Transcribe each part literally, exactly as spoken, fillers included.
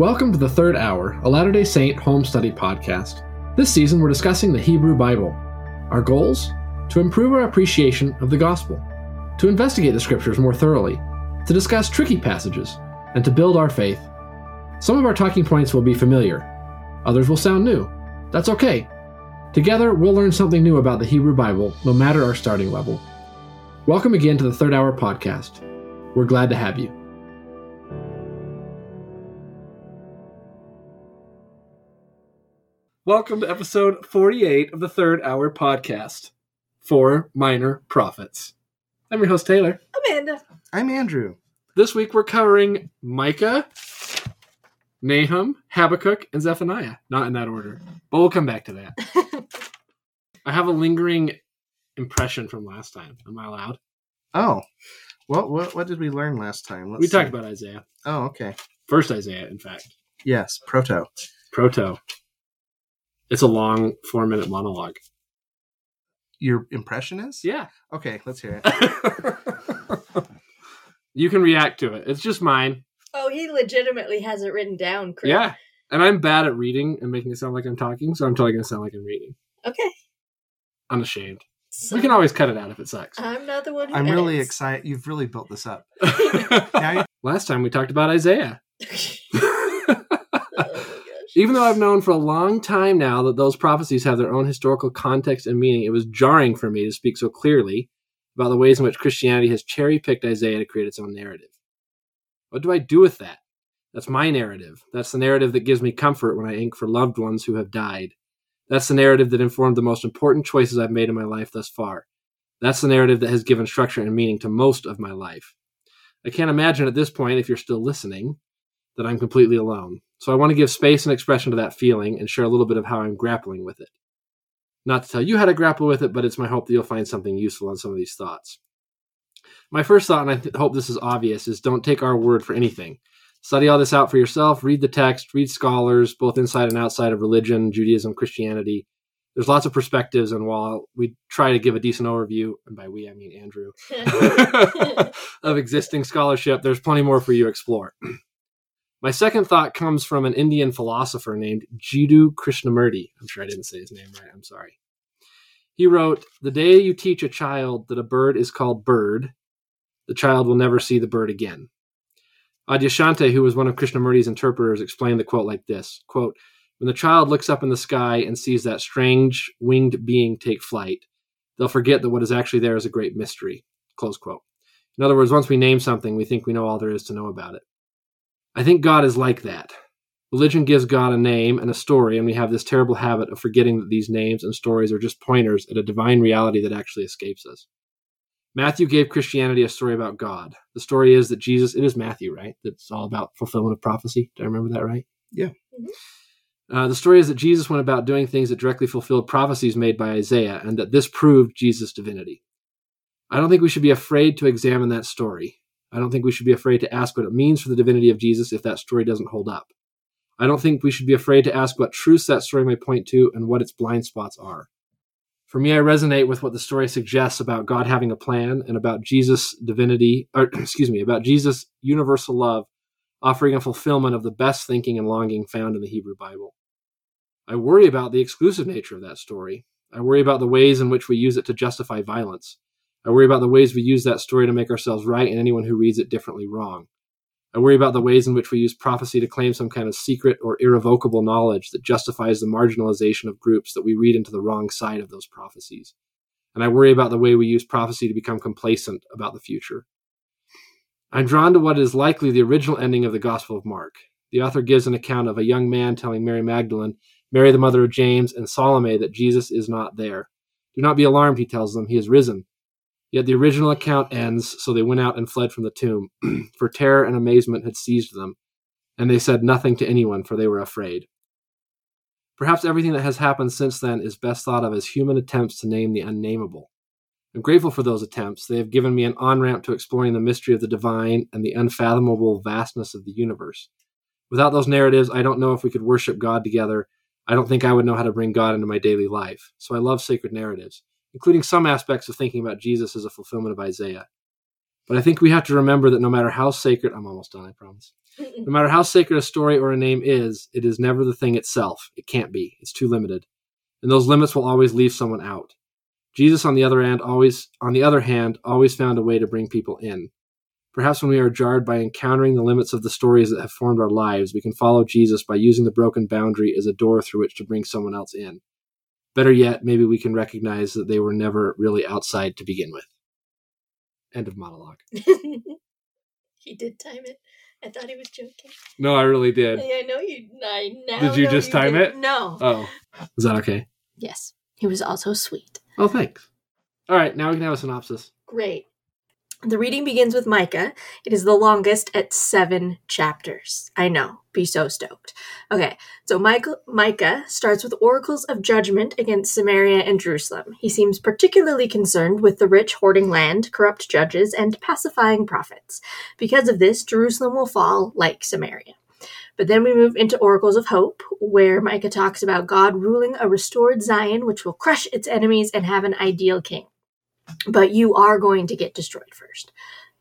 Welcome to the Third Hour, a Latter-day Saint home study podcast. This season we're discussing the Hebrew Bible. Our goals? To improve our appreciation of the gospel, to investigate the scriptures more thoroughly, to discuss tricky passages, and to build our faith. Some of our talking points will be familiar. Others will sound new. That's okay. Together, we'll learn something new about the Hebrew Bible, no matter our starting level. Welcome again to the Third Hour podcast. We're glad to have you. Welcome to episode forty-eight of the Third Hour podcast, Four Minor Prophets. I'm your host, Taylor. Amanda. I'm Andrew. This week we're covering Micah, Nahum, Habakkuk, and Zephaniah. Not in that order, but we'll come back to that. I have a lingering impression from last time. Am I allowed? Oh, what what what did we learn last time? Let's we see. talked about Isaiah. Oh, okay. First Isaiah, in fact. Yes, proto. Proto. It's a long four-minute monologue. Your impression is? Yeah. Okay, let's hear it. You can react to it. It's just mine. Oh, he legitimately has it written down, Chris. Yeah. And I'm bad at reading and making it sound like I'm talking, so I'm totally going to sound like I'm reading. Okay. Unashamed. So, we can always cut it out if it sucks. I'm not the one who I'm really edits. excited. You've really built this up. Now you- Last time we talked about Isaiah. Oh my gosh. Even though I've known for a long time now that those prophecies have their own historical context and meaning, it was jarring for me to speak so clearly about the ways in which Christianity has cherry-picked Isaiah to create its own narrative. What do I do with that? That's my narrative. That's the narrative that gives me comfort when I ink for loved ones who have died. That's the narrative that informed the most important choices I've made in my life thus far. That's the narrative that has given structure and meaning to most of my life. I can't imagine at this point, if you're still listening, that I'm completely alone. So I want to give space and expression to that feeling and share a little bit of how I'm grappling with it. Not to tell you how to grapple with it, but it's my hope that you'll find something useful on some of these thoughts. My first thought, and I th- hope this is obvious, is don't take our word for anything. Study all this out for yourself, read the text, read scholars, both inside and outside of religion, Judaism, Christianity. There's lots of perspectives, and while we try to give a decent overview, and by we I mean Andrew, of existing scholarship, there's plenty more for you to explore. My second thought comes from an Indian philosopher named Jiddu Krishnamurti. I'm sure I didn't say his name right. I'm sorry. He wrote, "The day you teach a child that a bird is called bird, the child will never see the bird again." Adyashanti, who was one of Krishnamurti's interpreters, explained the quote like this, quote, "When the child looks up in the sky and sees that strange winged being take flight, they'll forget that what is actually there is a great mystery." Close quote. In other words, once we name something, we think we know all there is to know about it. I think God is like that. Religion gives God a name and a story, and we have this terrible habit of forgetting that these names and stories are just pointers at a divine reality that actually escapes us. Matthew gave Christianity a story about God. The story is that Jesus, it is Matthew, right? That's all about fulfillment of prophecy. Do I remember that right? Yeah. Mm-hmm. Uh, the story is that Jesus went about doing things that directly fulfilled prophecies made by Isaiah, and that this proved Jesus' divinity. I don't think we should be afraid to examine that story. I don't think we should be afraid to ask what it means for the divinity of Jesus if that story doesn't hold up. I don't think we should be afraid to ask what truths that story may point to and what its blind spots are. For me, I resonate with what the story suggests about God having a plan and about Jesus' divinity, or excuse me, about Jesus' universal love offering a fulfillment of the best thinking and longing found in the Hebrew Bible. I worry about the exclusive nature of that story. I worry about the ways in which we use it to justify violence. I worry about the ways we use that story to make ourselves right and anyone who reads it differently wrong. I worry about the ways in which we use prophecy to claim some kind of secret or irrevocable knowledge that justifies the marginalization of groups that we read into the wrong side of those prophecies. And I worry about the way we use prophecy to become complacent about the future. I'm drawn to what is likely the original ending of the Gospel of Mark. The author gives an account of a young man telling Mary Magdalene, Mary the mother of James, and Salome that Jesus is not there. Do not be alarmed, he tells them, he is risen. Yet the original account ends, so they went out and fled from the tomb, for terror and amazement had seized them, and they said nothing to anyone, for they were afraid. Perhaps everything that has happened since then is best thought of as human attempts to name the unnameable. I'm grateful for those attempts. They have given me an on-ramp to exploring the mystery of the divine and the unfathomable vastness of the universe. Without those narratives, I don't know if we could worship God together. I don't think I would know how to bring God into my daily life. So I love sacred narratives, including some aspects of thinking about Jesus as a fulfillment of Isaiah. But I think we have to remember that no matter how sacred, I'm almost done, I promise. No matter how sacred a story or a name is, it is never the thing itself. It can't be. It's too limited. And those limits will always leave someone out. Jesus, on the other hand, always, on the other hand, always found a way to bring people in. Perhaps when we are jarred by encountering the limits of the stories that have formed our lives, we can follow Jesus by using the broken boundary as a door through which to bring someone else in. Better yet, maybe we can recognize that they were never really outside to begin with. End of monologue. He did time it. I thought he was joking. No, I really did. I know you. I now Did you know just time did. it? No. Oh. Is that okay? Yes. He was also sweet. Oh, thanks. All right, now we can have a synopsis. Great. The reading begins with Micah. It is the longest at seven chapters. I know. Be so stoked. Okay, so Michael, Micah starts with oracles of judgment against Samaria and Jerusalem. He seems particularly concerned with the rich hoarding land, corrupt judges, and pacifying prophets. Because of this, Jerusalem will fall like Samaria. But then we move into oracles of hope, where Micah talks about God ruling a restored Zion, which will crush its enemies and have an ideal king. But you are going to get destroyed first.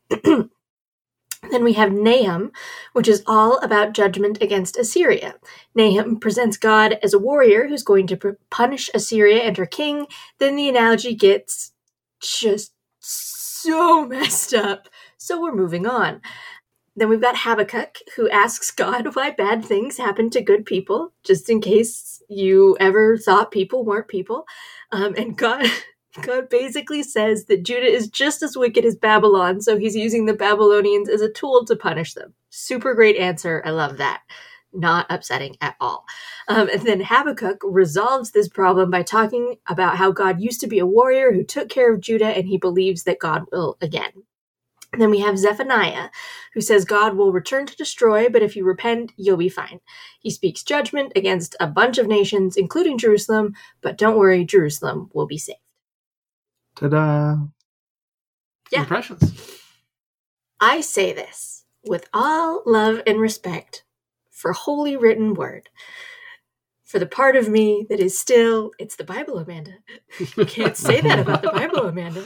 Then we have Nahum, which is all about judgment against Assyria. Nahum presents God as a warrior who's going to punish Assyria and her king. Then the analogy gets just so messed up. So we're moving on. Then we've got Habakkuk, who asks God why bad things happen to good people, just in case you ever thought people weren't people. Um, and God... God basically says that Judah is just as wicked as Babylon, so he's using the Babylonians as a tool to punish them. Super great answer. I love that. Not upsetting at all. Um, and then Habakkuk resolves this problem by talking about how God used to be a warrior who took care of Judah, and he believes that God will again. And then we have Zephaniah, who says God will return to destroy, but if you repent, you'll be fine. He speaks judgment against a bunch of nations, including Jerusalem, but don't worry, Jerusalem will be saved. Ta-da! Yeah. Impressions. I say this with all love and respect for Holy Written Word. For the part of me that is still, it's the Bible, Amanda. You can't say that about the Bible, Amanda.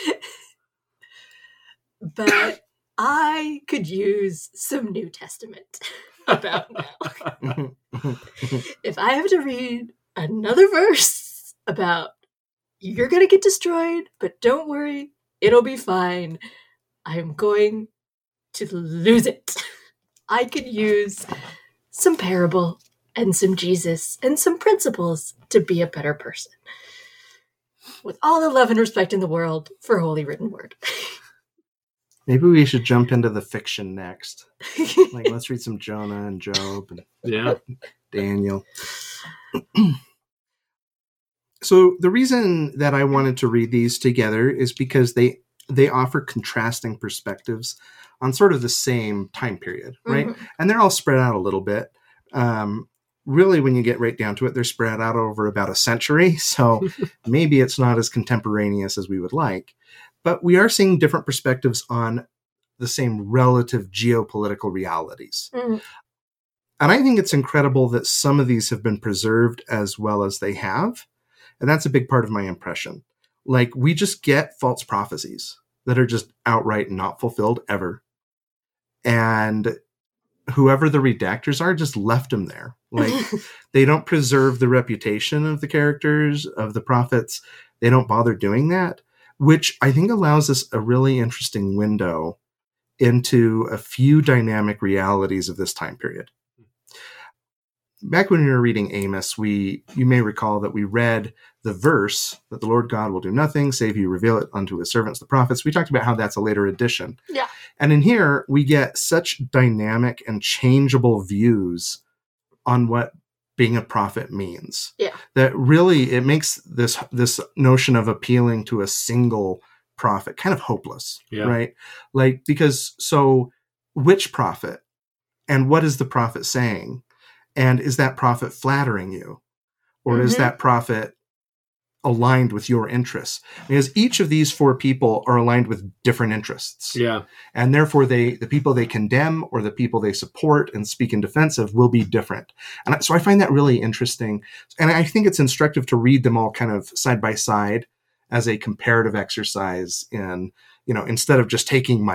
But I could use some New Testament about now. If I have to read another verse about you're going to get destroyed, but don't worry, it'll be fine. I'm going to lose it. I could use some parable and some Jesus and some principles to be a better person. With all the love and respect in the world for Holy Written Word. Maybe we should jump into the fiction next. Like, let's read some Jonah and Job and Yeah. Daniel. So the reason that I wanted to read these together is because they they offer contrasting perspectives on sort of the same time period, right? Mm-hmm. And they're all spread out a little bit. Um, really, when you get right down to it, they're spread out over about a century. So maybe it's not as contemporaneous as we would like. But we are seeing different perspectives on the same relative geopolitical realities. Mm-hmm. And I think it's incredible that some of these have been preserved as well as they have. And that's a big part of my impression. Like, we just get false prophecies that are just outright not fulfilled ever. And whoever the redactors are just left them there. Like, they don't preserve the reputation of the characters, of the prophets. They don't bother doing that, which I think allows us a really interesting window into a few dynamic realities of this time period. Back when we were reading Amos, we you may recall that we read the verse that the Lord God will do nothing save he reveal it unto his servants, the prophets. We talked about how that's a later addition. Yeah. And in here, we get such dynamic and changeable views on what being a prophet means. Yeah. That really, it makes this this notion of appealing to a single prophet kind of hopeless, Yeah. right? Like, because, so which prophet? And what is the prophet saying? And is that prophet flattering you? Or Mm-hmm. is that prophet aligned with your interests? Because each of these four people are aligned with different interests. Yeah. And therefore, they the people they condemn or the people they support and speak in defense of will be different. And so I find that really interesting. And I think it's instructive to read them all kind of side by side as a comparative exercise in, you know, instead of just taking Micah.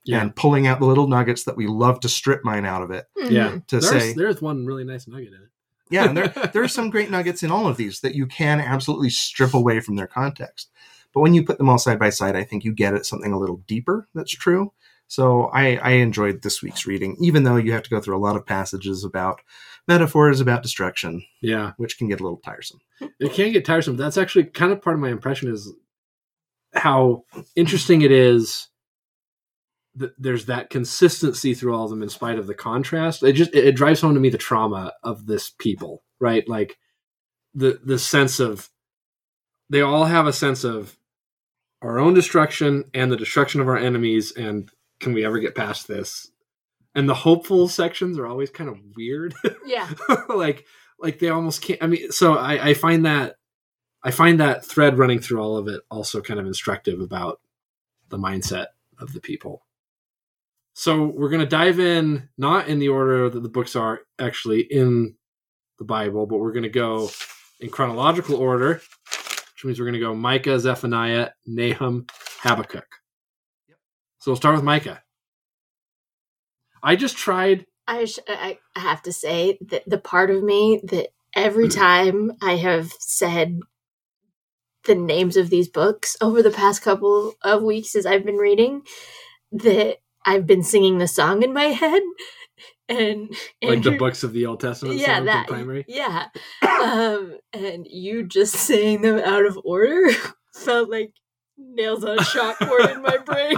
Yeah. and pulling out the little nuggets that we love to strip mine out of it. Yeah. To there's, say, there's one really nice nugget in it. yeah, and there, there are some great nuggets in all of these that you can absolutely strip away from their context. But when you put them all side by side, I think you get at something a little deeper that's true. So I, I enjoyed this week's reading, even though you have to go through a lot of passages about metaphors about destruction, Yeah. which can get a little tiresome. It can get tiresome. That's actually kind of part of my impression is how interesting it is that there's that consistency through all of them in spite of the contrast. It just, it, it drives home to me the trauma of this people, right? Like the, the sense of, they all have a sense of our own destruction and the destruction of our enemies. And can we ever get past this? And the hopeful sections are always kind of weird. Yeah. like, like they almost can't, I mean, so I, I find that, I find that thread running through all of it also kind of instructive about the mindset of the people. So we're going to dive in, not in the order that the books are actually in the Bible, but we're going to go in chronological order, which means we're going to go Micah, Zephaniah, Nahum, Habakkuk. Yep. So we'll start with Micah. I just tried. I, sh- I have to say that the part of me that every time I have said the names of these books over the past couple of weeks as I've been reading, that I've been singing the song in my head. And Like Andrew, the books of the Old Testament yeah, songs that, in primary? yeah. um, and you just saying them out of order felt like nails on a chalkboard in my brain.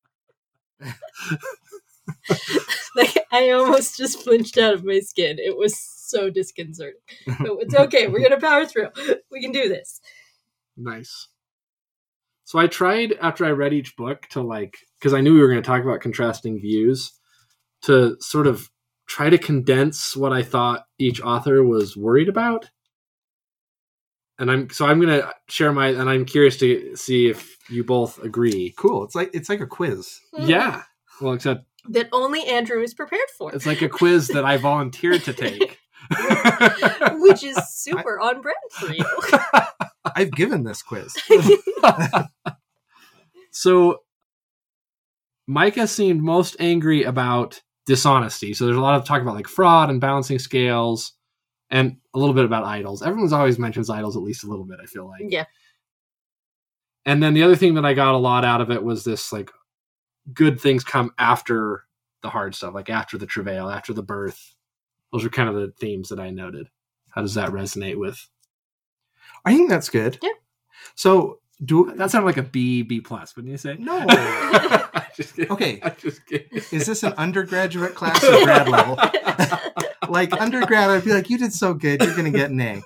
Like, I almost just flinched out of my skin. It was so disconcerting. But it's okay. We're going to power through. We can do this. Nice. So I tried, after I read each book, to like, because I knew we were going to talk about contrasting views, to sort of try to condense what I thought each author was worried about. And I'm so I'm going to share my, and I'm curious to see if you both agree. Cool. It's like it's like a quiz. Yeah. Well, except That only Andrew is prepared for. it's like a quiz that I volunteered to take. Which is super on brand for you. I've given this quiz. So Micah seemed most angry about dishonesty. So there's a lot of talk about like fraud and balancing scales and a little bit about idols. Everyone's always mentions idols at least a little bit, I feel like. Yeah. And then the other thing that I got a lot out of it was this like good things come after the hard stuff, like after the travail, after the birth. Those are kind of the themes that I noted. How does that resonate with? I think that's good. Yeah. So do That sounded like a B, B plus, wouldn't you say? no. I'm just kidding. Okay. I'm just kidding. Is this an undergraduate class or grad level? Like undergrad, I'd be like, you did so good, you're going to get an A.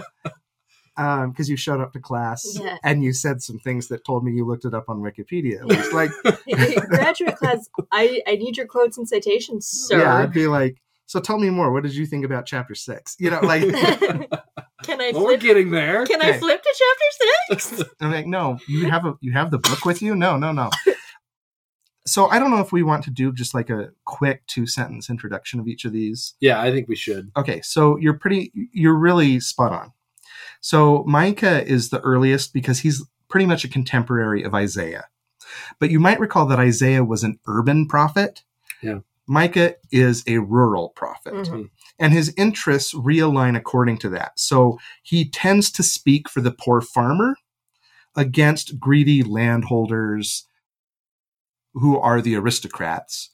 Um, because you showed up to class Yeah. and you said some things that told me you looked it up on Wikipedia. It was like, Graduate class, I, I need your quotes and citations, sir. yeah, I'd be like, so tell me more. What did you think about chapter six? You know, like, Can I Well, we're flip? getting there. Can I Okay. flip to chapter six? I'm like, no, you have a you have the book with you? No, no, no. So I don't know if we want to do just like a quick two sentence introduction of each of these. Yeah, I think we should. Okay, so you're pretty, you're really spot on. So Micah is the earliest because he's pretty much a contemporary of Isaiah. But you might recall that Isaiah was an urban prophet. Yeah. Micah is a rural prophet. Mhm. And his interests realign according to that. So he tends to speak for the poor farmer against greedy landholders who are the aristocrats,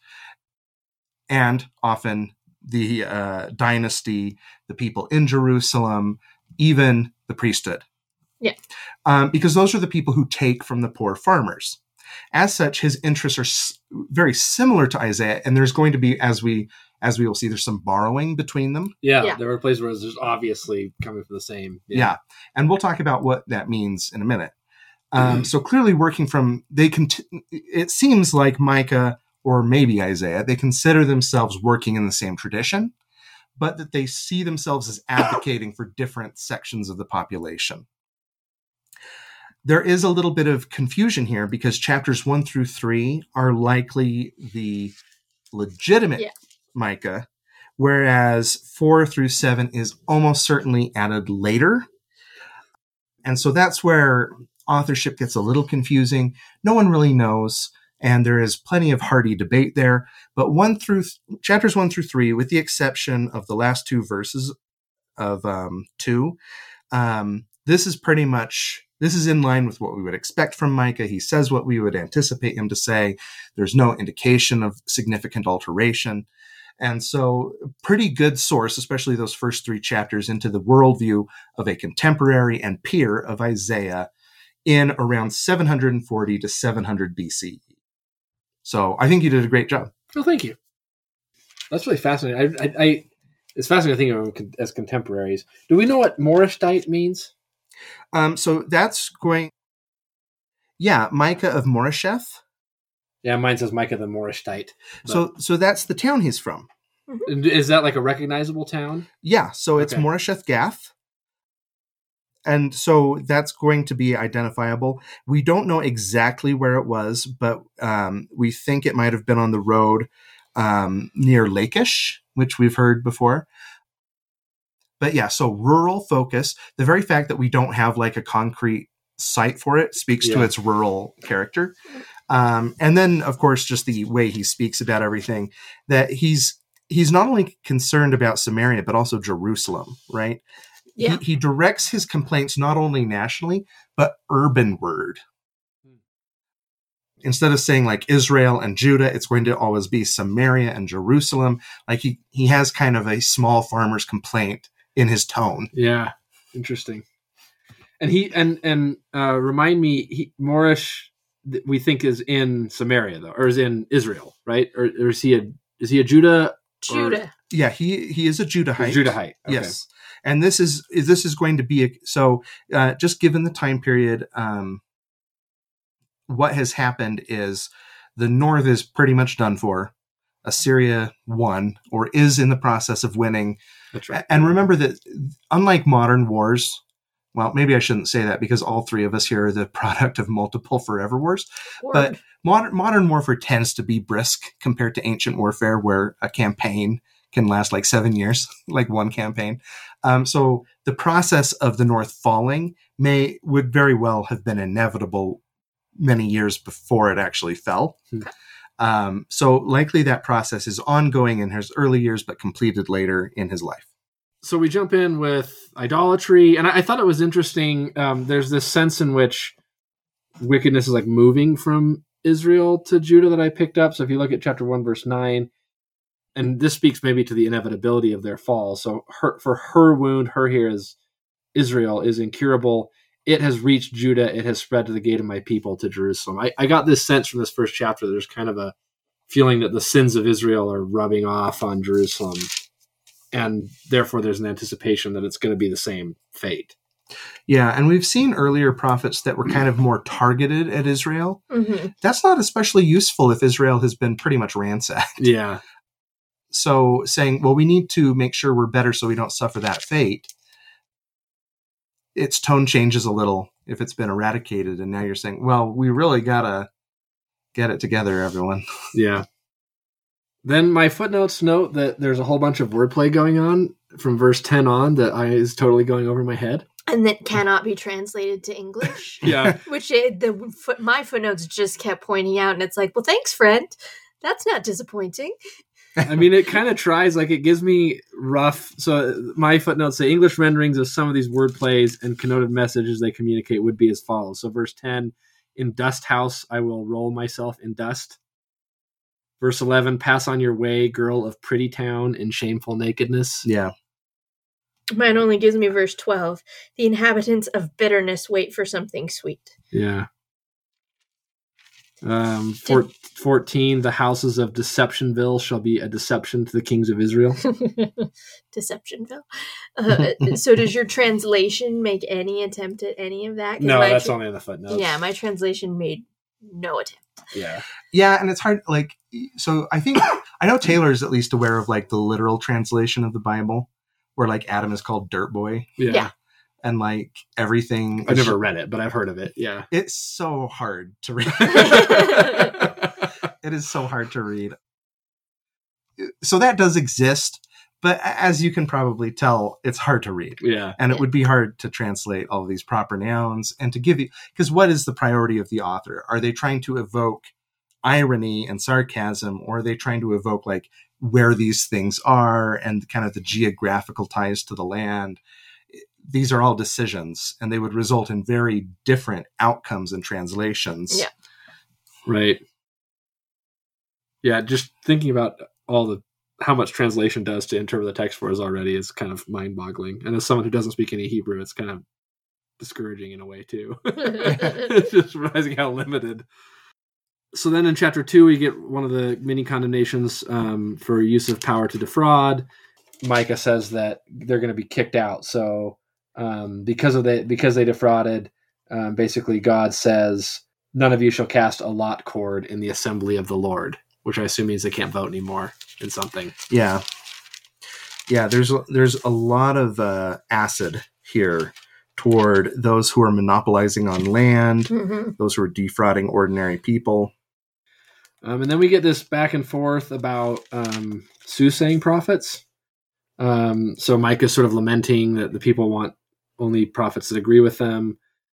and often the uh, dynasty, the people in Jerusalem, even the priesthood. Yeah. Um, because those are the people who take from the poor farmers. As such, his interests are s- very similar to Isaiah, and there's going to be, as we as we will see, there's some borrowing between them. Yeah, Yeah. there are places where it's just obviously coming from the same. Yeah. And we'll talk about what that means in a minute. Um, so clearly working from, they cont- it seems like Micah or maybe Isaiah, they consider themselves working in the same tradition, but that they see themselves as advocating for different sections of the population. There is a little bit of confusion here because chapters one through three are likely the legitimate Yeah. Micah, whereas four through seven is almost certainly added later. And so that's where authorship gets a little confusing. No one really knows. And there is plenty of hearty debate there. But one through th- chapters one through three, with the exception of the last two verses of um, two, um, this is pretty much, this is in line with what we would expect from Micah. He says what we would anticipate him to say. There's no indication of significant alteration. And so pretty good source, especially those first three chapters, into the worldview of a contemporary and peer of Isaiah in around seven forty to seven hundred B C E. So I think you did a great job. Oh, thank you. That's really fascinating. I, I, I it's fascinating to think of them as contemporaries. Do we know what Morashtite means? Um, so that's going, yeah, Micah of Morasheth. Yeah, mine says Micah the Morashtite. So, so that's the town he's from. Is that like a recognizable town? Yeah, so it's Okay. Morasheth Gath. And so that's going to be identifiable. We don't know exactly where it was, but um, we think it might have been on the road um, near Lachish, which we've heard before. But yeah, so rural focus. The very fact that we don't have like a concrete site for it speaks to Yeah. its rural character. Um, and then, of course, just the way he speaks about everything, that he's he's not only concerned about Samaria, but also Jerusalem, right? Yeah. He, he directs his complaints not only nationally, but urbanward. Instead of saying like Israel and Judah, it's going to always be Samaria and Jerusalem. Like he, he has kind of a small farmer's complaint in his tone. Yeah, interesting. And he and and uh, remind me, he, Morish, th- we think is in Samaria though, or is in Israel, right? Or, or is he a is he a Judah? Judah. Yeah, he he is a Judahite. Judahite. Okay. Yes. And this is this is going to be a, so uh, just given the time period, um, what has happened is the north is pretty much done for. Assyria won or is in the process of winning. That's right. And remember that unlike modern wars, well, maybe I shouldn't say that because all three of us here are the product of multiple forever wars. Word. But modern modern warfare tends to be brisk compared to ancient warfare, where a campaign can last like seven years, like one campaign. Um, so the process of the North falling may would very well have been inevitable many years before it actually fell. Hmm. Um, so likely that process is ongoing in his early years, but completed later in his life. So we jump in with idolatry, and I, I thought it was interesting. Um, there's this sense in which wickedness is like moving from Israel to Judah that I picked up. So if you look at chapter one, verse nine, and this speaks maybe to the inevitability of their fall. So her, for her wound, her here is Israel is incurable. It has reached Judah. It has spread to the gate of my people, to Jerusalem. I, I got this sense from this first chapter. There's kind of a feeling that the sins of Israel are rubbing off on Jerusalem. And therefore, there's an anticipation that it's going to be the same fate. Yeah, and we've seen earlier prophets that were kind of more targeted at Israel. Mm-hmm. That's not especially useful if Israel has been pretty much ransacked. Yeah. So saying, well, we need to make sure we're better so we don't suffer that fate, its tone changes a little if it's been eradicated. And now you're saying, well, we really got to get it together, everyone. Yeah. Then my footnotes note that there's a whole bunch of wordplay going on from verse ten on that I is totally going over my head. And that cannot be translated to English. Yeah. Which it, the foot, my footnotes just kept pointing out, and it's like, well, thanks, friend. That's not disappointing. I mean, it kind of tries, like it gives me rough. So my footnotes say English renderings of some of these word plays and connoted messages they communicate would be as follows. So verse ten, in dust house, I will roll myself in dust. Verse eleven, pass on your way, girl of pretty town in shameful nakedness. Yeah. Mine only gives me verse twelve. The inhabitants of bitterness wait for something sweet. Yeah. Um, four, fourteen, the houses of Deceptionville shall be a deception to the kings of Israel. Deceptionville. Uh, so does your translation make any attempt at any of that? 'Cause No, my that's tra- only in the footnotes. Yeah, my translation made no attempt. Yeah. Yeah, and it's hard, like, so I think, I know Taylor's at least aware of, like, the literal translation of the Bible, where, like, Adam is called Dirt Boy. Yeah. Yeah. And, like, everything. I've never read it, but I've heard of it. Yeah. It's so hard to read. It is so hard to read. So that does exist, but as you can probably tell, it's hard to read. Yeah. And it would be hard to translate all of these proper nouns and to give you, because what is the priority of the author? Are they trying to evoke irony and sarcasm, or are they trying to evoke like where these things are and kind of the geographical ties to the land? These are all decisions, and they would result in very different outcomes and translations. Yeah. Right. Yeah, just thinking about all the how much translation does to interpret the text for us already is kind of mind-boggling. And as someone who doesn't speak any Hebrew, it's kind of discouraging in a way too. It's just realizing how limited. So then in chapter two, we get one of the many condemnations um, for use of power to defraud. Micah says that they're going to be kicked out. So um, because of the because they defrauded, um, basically God says, none of you shall cast a lot cord in the assembly of the Lord, which I assume means they can't vote anymore in something. Yeah. Yeah, there's there's a lot of uh, acid here toward those who are monopolizing on land, mm-hmm. those who are defrauding ordinary people. Um, and then we get this back and forth about um, soothsaying prophets. Um, so Micah is sort of lamenting that the people want only prophets that agree with them.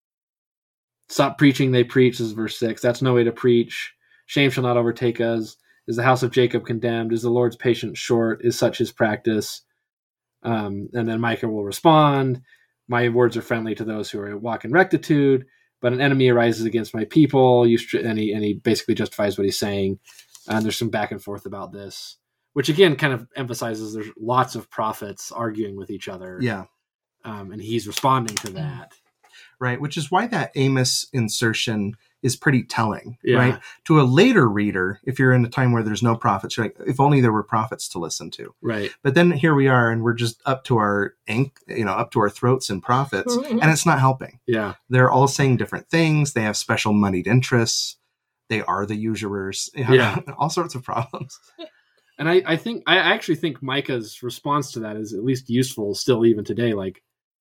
Stop preaching, they preach, this is verse six. That's no way to preach. Shame shall not overtake us. Is the house of Jacob condemned? Is the Lord's patience short? Is such his practice? Um, and then Micah will respond, my words are friendly to those who are walk in rectitude, but an enemy arises against my people. You str- and, he, and he basically justifies what he's saying. And there's some back and forth about this, which again kind of emphasizes there's lots of prophets arguing with each other. Yeah. Um, and he's responding to that. Right, which is why that Amos insertion is pretty telling, yeah. right? To a later reader, if you're in a time where there's no prophets, you're like, if only there were prophets to listen to. Right. But then here we are, and we're just up to our, you know, up to our throats in prophets, Mm-hmm. and it's not helping. Yeah. They're all saying different things. They have special moneyed interests. They are the usurers. You know, yeah. all sorts of problems. And I, I think, I actually think Micah's response to that is at least useful still even today, like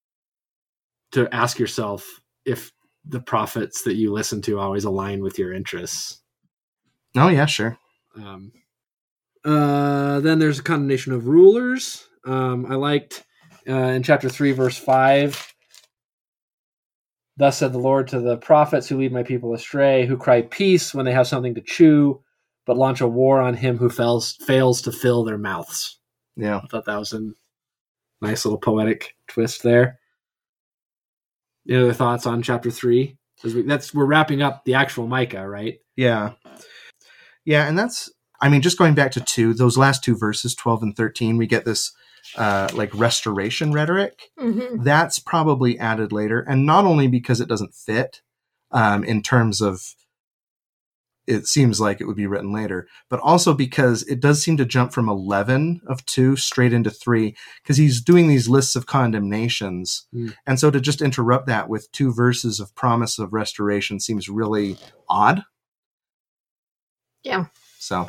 to ask yourself if the prophets that you listen to always align with your interests. Oh, yeah, sure. Um, uh, then there's a condemnation of rulers. Um, I liked uh, in chapter three, verse five, thus said the Lord to the prophets who lead my people astray, who cry peace when they have something to chew, but launch a war on him who fails, fails to fill their mouths. Yeah. I thought that was a nice little poetic twist there. Any other thoughts on chapter three? We, that's we're wrapping up the actual Micah, right? Yeah. Yeah, and that's, I mean, just going back to two, those last two verses, twelve and thirteen, we get this uh, like restoration rhetoric. Mm-hmm. That's probably added later. And not only because it doesn't fit um, in terms of, it seems like it would be written later, but also because it does seem to jump from eleven of two straight into three, because he's doing these lists of condemnations. Mm. And so to just interrupt that with two verses of promise of restoration seems really odd. Yeah. So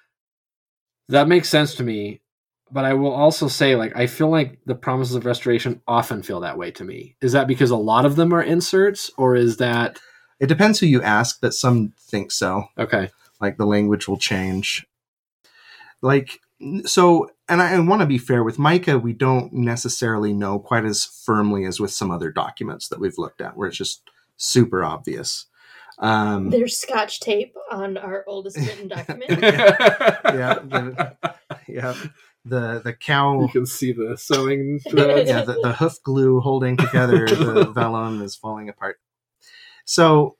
that makes sense to me. But I will also say, like, I feel like the promises of restoration often feel that way to me. Is that because a lot of them are inserts, or is that... It depends who you ask, but some think so. Okay. Like the language will change. Like, so, and I, I want to be fair with Micah, we don't necessarily know quite as firmly as with some other documents that we've looked at, where it's just super obvious. Um, There's scotch tape on our oldest written document. yeah. The, yeah. The, the cow. You can see the sewing threads. Yeah, the, the hoof glue holding together the vellum is falling apart. So,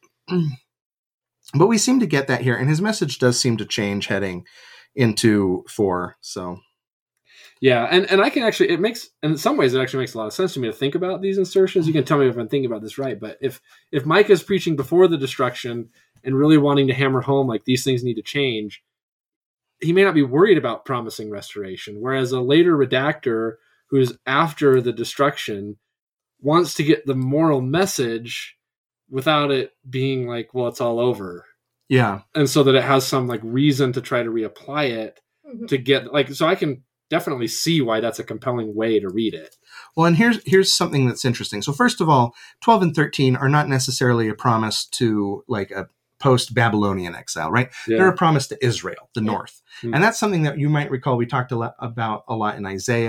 but we seem to get that here, and his message does seem to change heading into four. So, yeah, and, and I can actually, it makes, in some ways, it actually makes a lot of sense to me to think about these insertions. You can tell me if I'm thinking about this right, but if if Micah is preaching before the destruction and really wanting to hammer home like these things need to change, he may not be worried about promising restoration, whereas a later redactor who's after the destruction wants to get the moral message without it being like, well, it's all over. Yeah. And so that it has some like reason to try to reapply it mm-hmm. to get like, so I can definitely see why that's a compelling way to read it. Well, and here's, here's something that's interesting. So first of all, twelve and thirteen are not necessarily a promise to like a post-Babylonian exile, right? Yeah. They're a promise to Israel, the yeah. north. Mm-hmm. And that's something that you might recall we talked a lot about a lot in Isaiah,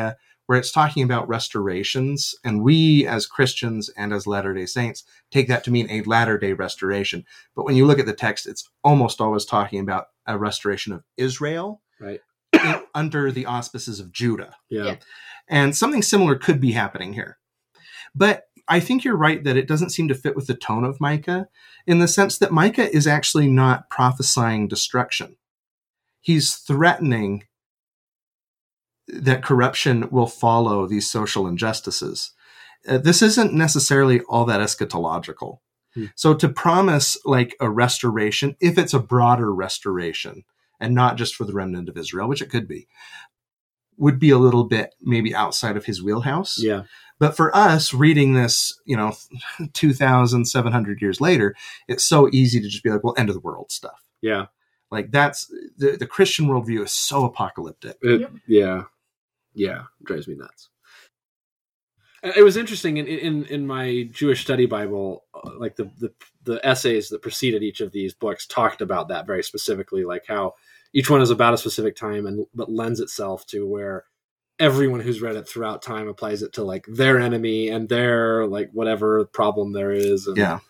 where it's talking about restorations. And we as Christians and as Latter-day Saints take that to mean a latter-day restoration. But when you look at the text, it's almost always talking about a restoration of Israel, Right. in, under the auspices of Judah. Yeah. Yeah. And something similar could be happening here. But I think you're right that it doesn't seem to fit with the tone of Micah, in the sense that Micah is actually not prophesying destruction. He's threatening that corruption will follow these social injustices. Uh, this isn't necessarily all that eschatological. Hmm. So to promise like a restoration, if it's a broader restoration and not just for the remnant of Israel, which it could be, would be a little bit maybe outside of his wheelhouse. Yeah. But for us reading this, you know, two thousand seven hundred years later, it's so easy to just be like, well, end of the world stuff. Yeah. Like that's the, the Christian worldview is so apocalyptic. It, Yep. Yeah. Yeah. It drives me nuts. It was interesting in, in, in my Jewish study Bible, like the, the, the essays that preceded each of these books talked about that very specifically, like how each one is about a specific time and but lends itself to where everyone who's read it throughout time applies it to like their enemy and their like whatever problem there is. And, Yeah.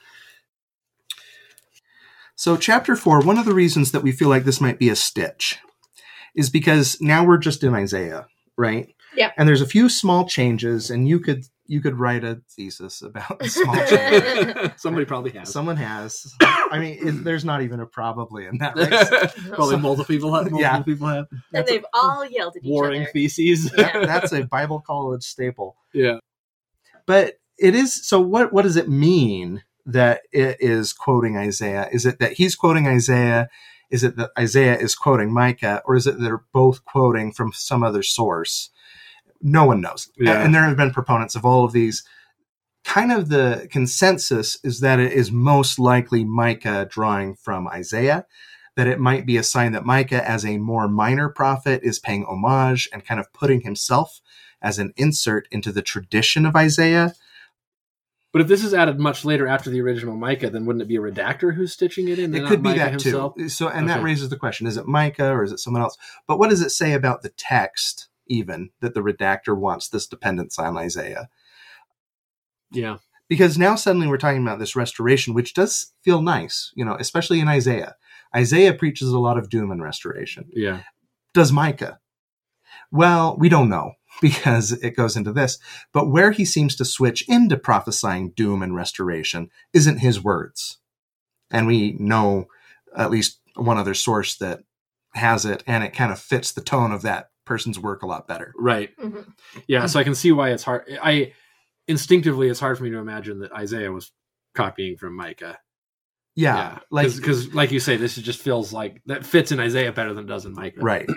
So chapter four, one of the reasons that we feel like this might be a stitch is because now we're just in Isaiah, right? Yeah. And there's a few small changes, and you could you could write a thesis about the small changes. Somebody probably has. Someone has. I mean, it, there's not even a probably in that race. Probably So- multiple people have. Multiple Yeah. people have And they've all yelled at each warring other. theses. Yeah. That's a Bible college staple. Yeah. But it is, so what, what does it mean that it is quoting Isaiah? Is it that he's quoting Isaiah? Is it that Isaiah is quoting Micah? Or is it that they're both quoting from some other source? No one knows. Yeah. And there have been proponents of all of these. Kind of the consensus is that it is most likely Micah drawing from Isaiah, that it might be a sign that Micah, as a more minor prophet, is paying homage and kind of putting himself as an insert into the tradition of Isaiah. But if this is added much later after the original Micah, then wouldn't it be a redactor who's stitching it in? and It not could be Micah that himself? too. So, and that Okay. raises the question: is it Micah or is it someone else? But what does it say about the text, even that the redactor wants this dependence on Isaiah? Yeah. Because now suddenly we're talking about this restoration, which does feel nice, you know, especially in Isaiah. Isaiah preaches a lot of doom and restoration. Yeah. Does Micah? Well, we don't know because it goes into this. But where he seems to switch into prophesying doom and restoration isn't his words. And we know at least one other source that has it, and it kind of fits the tone of that person's work a lot better. Right. Mhm. Yeah. So I can see why it's hard. I instinctively, it's hard for me to imagine that Isaiah was copying from Micah. Yeah. like, because, like you say, this just feels like that fits in Isaiah better than it does in Micah. right.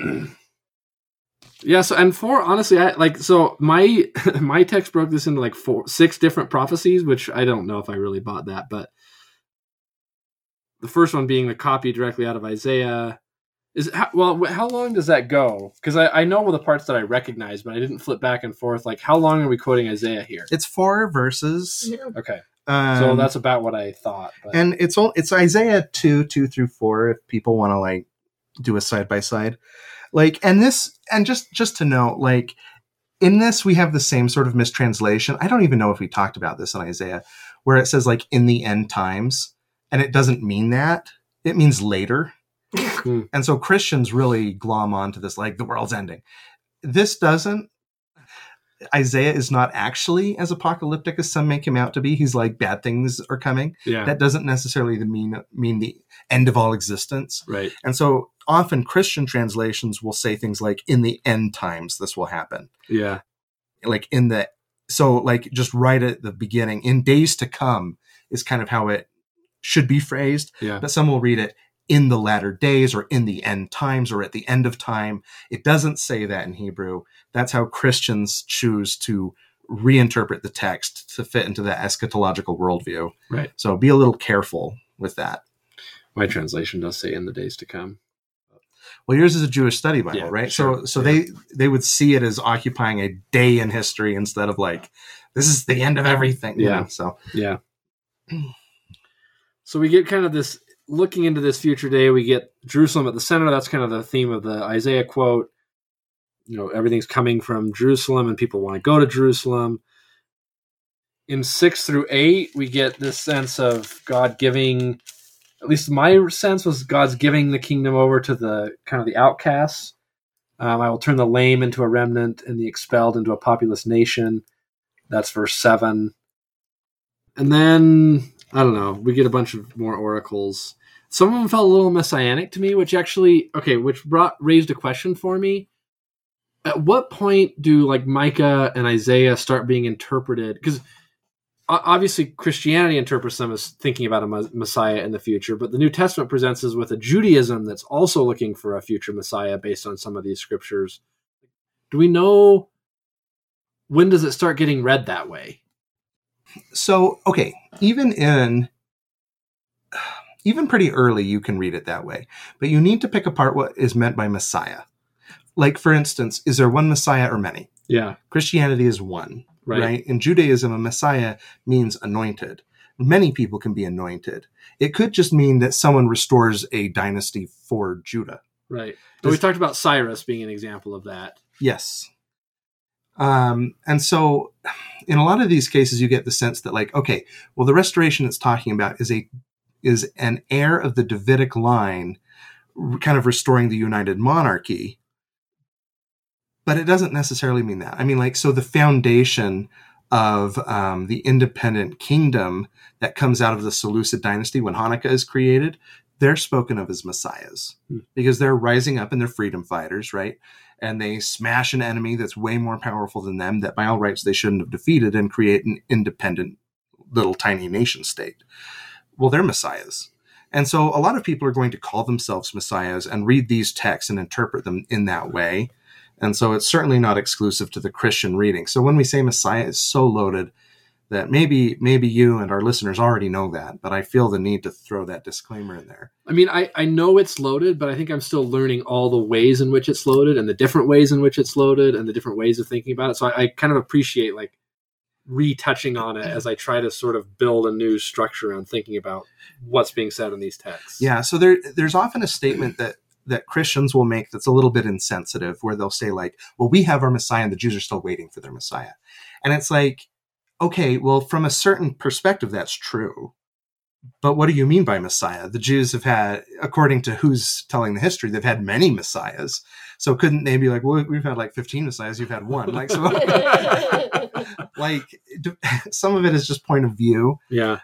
Yeah. So, and for honestly, I like, so my, my text broke this into like four, six different prophecies, which I don't know if I really bought that, but the first one being the copy directly out of Isaiah is how, well, how long does that go? Because I, I know the parts that I recognize, but I didn't flip back and forth. Like, how long are we quoting Isaiah here? It's four verses. Yeah. Okay. Um, So that's about what I thought. But. and it's all it's Isaiah two, two through four. If people want to like do a side by side, like, and this, and just just to note, like in this we have the same sort of mistranslation. I don't even know if we talked about this in Isaiah, where it says like in the end times, and it doesn't mean that. It means later. Hmm. And so Christians really glom onto this, like the world's ending. This doesn't. Isaiah is not actually as apocalyptic as some make him out to be. He's like, bad things are coming. Yeah. That doesn't necessarily mean mean the end of all existence. Right. And so often Christian translations will say things like, in the end times, this will happen. Yeah. Like in the, so like just right at the beginning, in days to come is kind of how it should be phrased. Yeah. But some will read it in the latter days or in the end times or at the end of time. It doesn't say that in Hebrew. That's how Christians choose to reinterpret the text to fit into that eschatological worldview. Right. So be a little careful with that. My translation does say in the days to come. Well, yours is a Jewish study Bible, Yeah, right? sure. So, so Yeah. they they would see it as occupying a day in history instead of like, this is the end of everything. you Yeah. know? So Yeah. So we get kind of this, looking into this future day, we get Jerusalem at the center. That's kind of the theme of the Isaiah quote. you know, everything's coming from Jerusalem and people want to go to Jerusalem. In six through eight, we get this sense of God giving, at least my sense was God's giving the kingdom over to the kind of the outcasts. Um, I will turn the lame into a remnant and the expelled into a populous nation. That's verse seven. And then, I don't know, we get a bunch of more oracles. Some of them felt a little messianic to me, which actually, okay, which brought raised a question for me. At what point do like Micah and Isaiah start being interpreted? Because obviously Christianity interprets them as thinking about a Messiah in the future, but the New Testament presents us with a Judaism that's also looking for a future Messiah based on some of these scriptures. Do we know when does it start getting read that way? So, okay, even in, even pretty early, you can read it that way, but you need to pick apart what is meant by Messiah. Like, for instance, is there one Messiah or many? Yeah. Christianity is one, right? right? In Judaism, a Messiah means anointed. Many people can be anointed. It could just mean that someone restores a dynasty for Judah. Right. But we talked about Cyrus being an example of that. Yes. Um, and so in a lot of these cases, you get the sense that like, okay, well, the restoration it's talking about is a, is an heir of the Davidic line, kind of restoring the united monarchy. But it doesn't necessarily mean that. I mean, like, so the foundation of um, the independent kingdom that comes out of the Seleucid dynasty when Hanukkah is created, they're spoken of as messiahs hmm. because they're rising up and they're freedom fighters, right? And they smash an enemy that's way more powerful than them that by all rights they shouldn't have defeated and create an independent little tiny nation state. Well, they're messiahs. And so a lot of people are going to call themselves messiahs and read these texts and interpret them in that way. And so it's certainly not exclusive to the Christian reading. So when we say Messiah is so loaded that maybe maybe you and our listeners already know that, but I feel the need to throw that disclaimer in there. I mean, I, I know it's loaded, but I think I'm still learning all the ways in which it's loaded and the different ways in which it's loaded and the different ways of thinking about it. So I, I kind of appreciate like retouching on it as I try to sort of build a new structure on thinking about what's being said in these texts. Yeah, so there there's often a statement that that Christians will make that's a little bit insensitive, where they'll say like, well, we have our Messiah and the Jews are still waiting for their Messiah. And it's like, okay, well, from a certain perspective, that's true. But what do you mean by Messiah? The Jews have had, according to who's telling the history, they've had many Messiahs. So couldn't they be like, well, we've had like fifteen Messiahs, you've had one. Like, so, like some of it is just point of view. Yeah.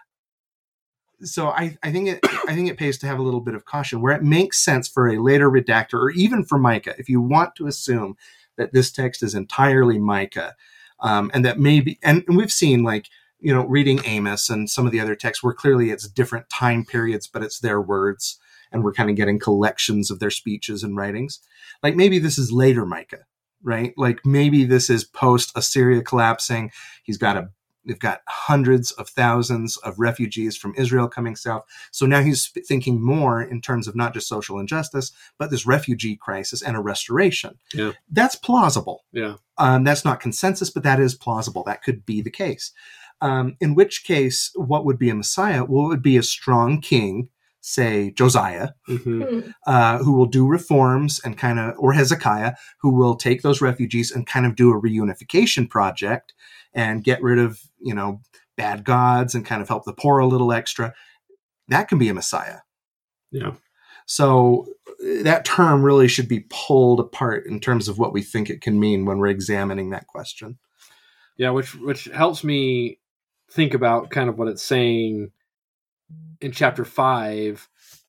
So I, I think it I think it pays to have a little bit of caution where it makes sense for a later redactor or even for Micah, if you want to assume that this text is entirely Micah, um, and that maybe, and, and we've seen like, you know, reading Amos and some of the other texts where clearly it's different time periods, but it's their words, and we're kind of getting collections of their speeches and writings. Like maybe this is later Micah, right? Like maybe this is post Assyria collapsing. He's got a They've got hundreds of thousands of refugees from Israel coming south. So now he's thinking more in terms of not just social injustice, but this refugee crisis and a restoration. Yeah. That's plausible. Yeah. Um, that's not consensus, but that is plausible. That could be the case. Um, in which case, what would be a Messiah? Well, it would be a strong king, say Josiah, mm-hmm. uh, who will do reforms and kind of, or Hezekiah, who will take those refugees and kind of do a reunification project and get rid of, you know, bad gods and kind of help the poor a little extra. That can be a Messiah. Yeah. So that term really should be pulled apart in terms of what we think it can mean when we're examining that question. Yeah, which which helps me think about kind of what it's saying in chapter five.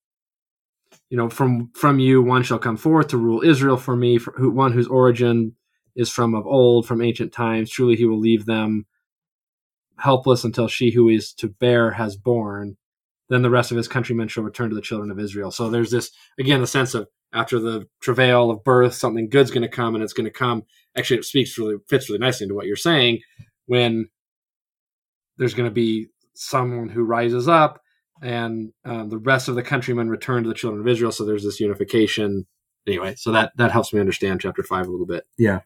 You know, from from you one shall come forth to rule Israel for me, for who, one whose origin is from of old, from ancient times. Truly he will leave them helpless until she who is to bear has born. Then the rest of his countrymen shall return to the children of Israel. So there's this, again, the sense of after the travail of birth, something good's going to come, and it's going to come. Actually, it speaks really, fits really nicely into what you're saying, when there's going to be someone who rises up and um, the rest of the countrymen return to the children of Israel. So there's this unification. Anyway, so that, that helps me understand chapter five a little bit. Yeah.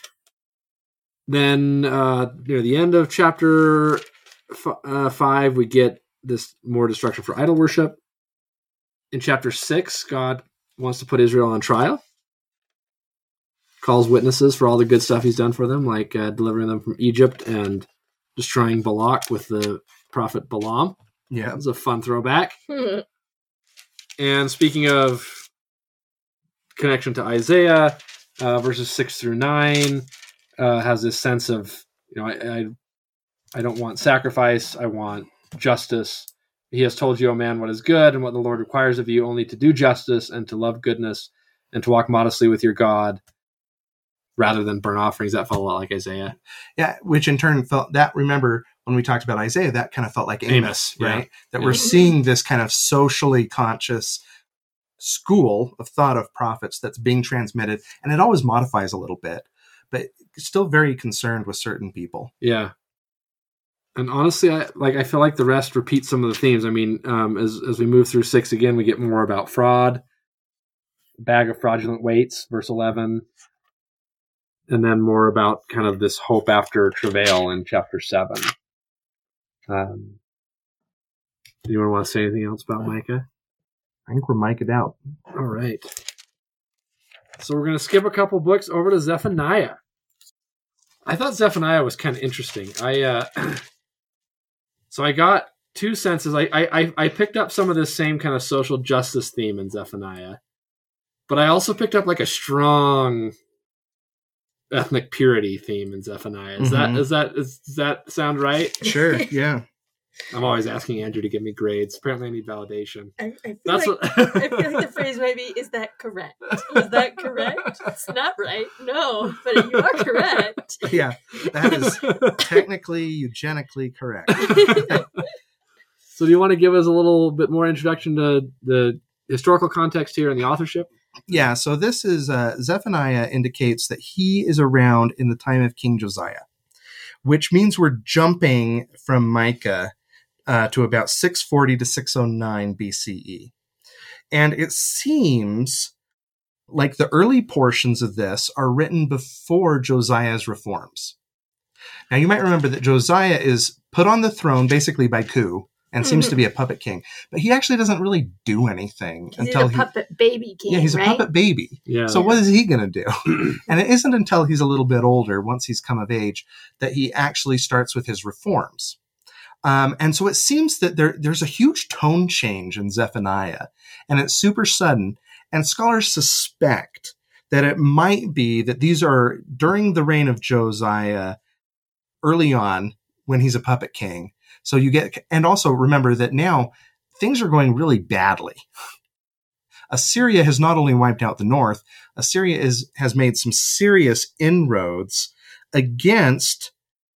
Then uh, near the end of chapter f- uh, five, we get this more destruction for idol worship. In chapter six, God wants to put Israel on trial. calls witnesses for all the good stuff he's done for them, like uh, delivering them from Egypt and destroying Balak with the prophet Balaam. Yeah. That was a fun throwback. And speaking of connection to Isaiah, uh, verses six through nine uh, has this sense of, you know, I, I I don't want sacrifice, I want justice. He has told you, O man, what is good and what the Lord requires of you, only to do justice and to love goodness and to walk modestly with your God rather than burn offerings. That felt a lot like Isaiah. Yeah, which in turn felt that, remember, when we talked about Isaiah, that kind of felt like Amos, Amos, yeah. right? That Yeah. we're seeing this kind of socially conscious school of thought of prophets that's being transmitted, and it always modifies a little bit, but still very concerned with certain people. Yeah. And honestly, I like I feel like the rest repeat some of the themes. I mean, um, as as we move through six again, we get more about fraud, bag of fraudulent weights, verse eleven, and then more about kind of this hope after travail in chapter seven. Um, do you want to say anything else about Micah? I think we're mic'd out. All right. So we're going to skip a couple books over to Zephaniah. I thought Zephaniah was kind of interesting. I uh, so I got two senses. I, I I picked up some of this same kind of social justice theme in Zephaniah, but I also picked up like a strong ethnic purity theme in Zephaniah. Is Mhm. that is that is, does that sound right? Sure, yeah. I'm always asking Andrew to give me grades. Apparently, I need validation. I, I, feel That's like, what I feel like the phrase might be, is that correct? Is that correct? It's not right. No, but you are correct. Yeah, that is technically, eugenically correct. So do you want to give us a little bit more introduction to the historical context here and the authorship? Yeah, so this is, uh, Zephaniah indicates that he is around in the time of King Josiah, which means we're jumping from Micah uh, to about six forty to six oh nine B C E. And it seems like the early portions of this are written before Josiah's reforms. Now, you might remember that Josiah is put on the throne basically by coup and seems to be a puppet king, but he actually doesn't really do anything He's until a he... puppet baby king, Yeah, he's a right? puppet baby. Yeah. So what is he going to do? And it isn't until he's a little bit older, once he's come of age, that he actually starts with his reforms. Um, and so it seems that there, there's a huge tone change in Zephaniah, and it's super sudden. And scholars suspect that it might be that these are during the reign of Josiah, early on, when he's a puppet king. So you get, and also remember that now things are going really badly. Assyria has not only wiped out the north, Assyria is, has made some serious inroads against,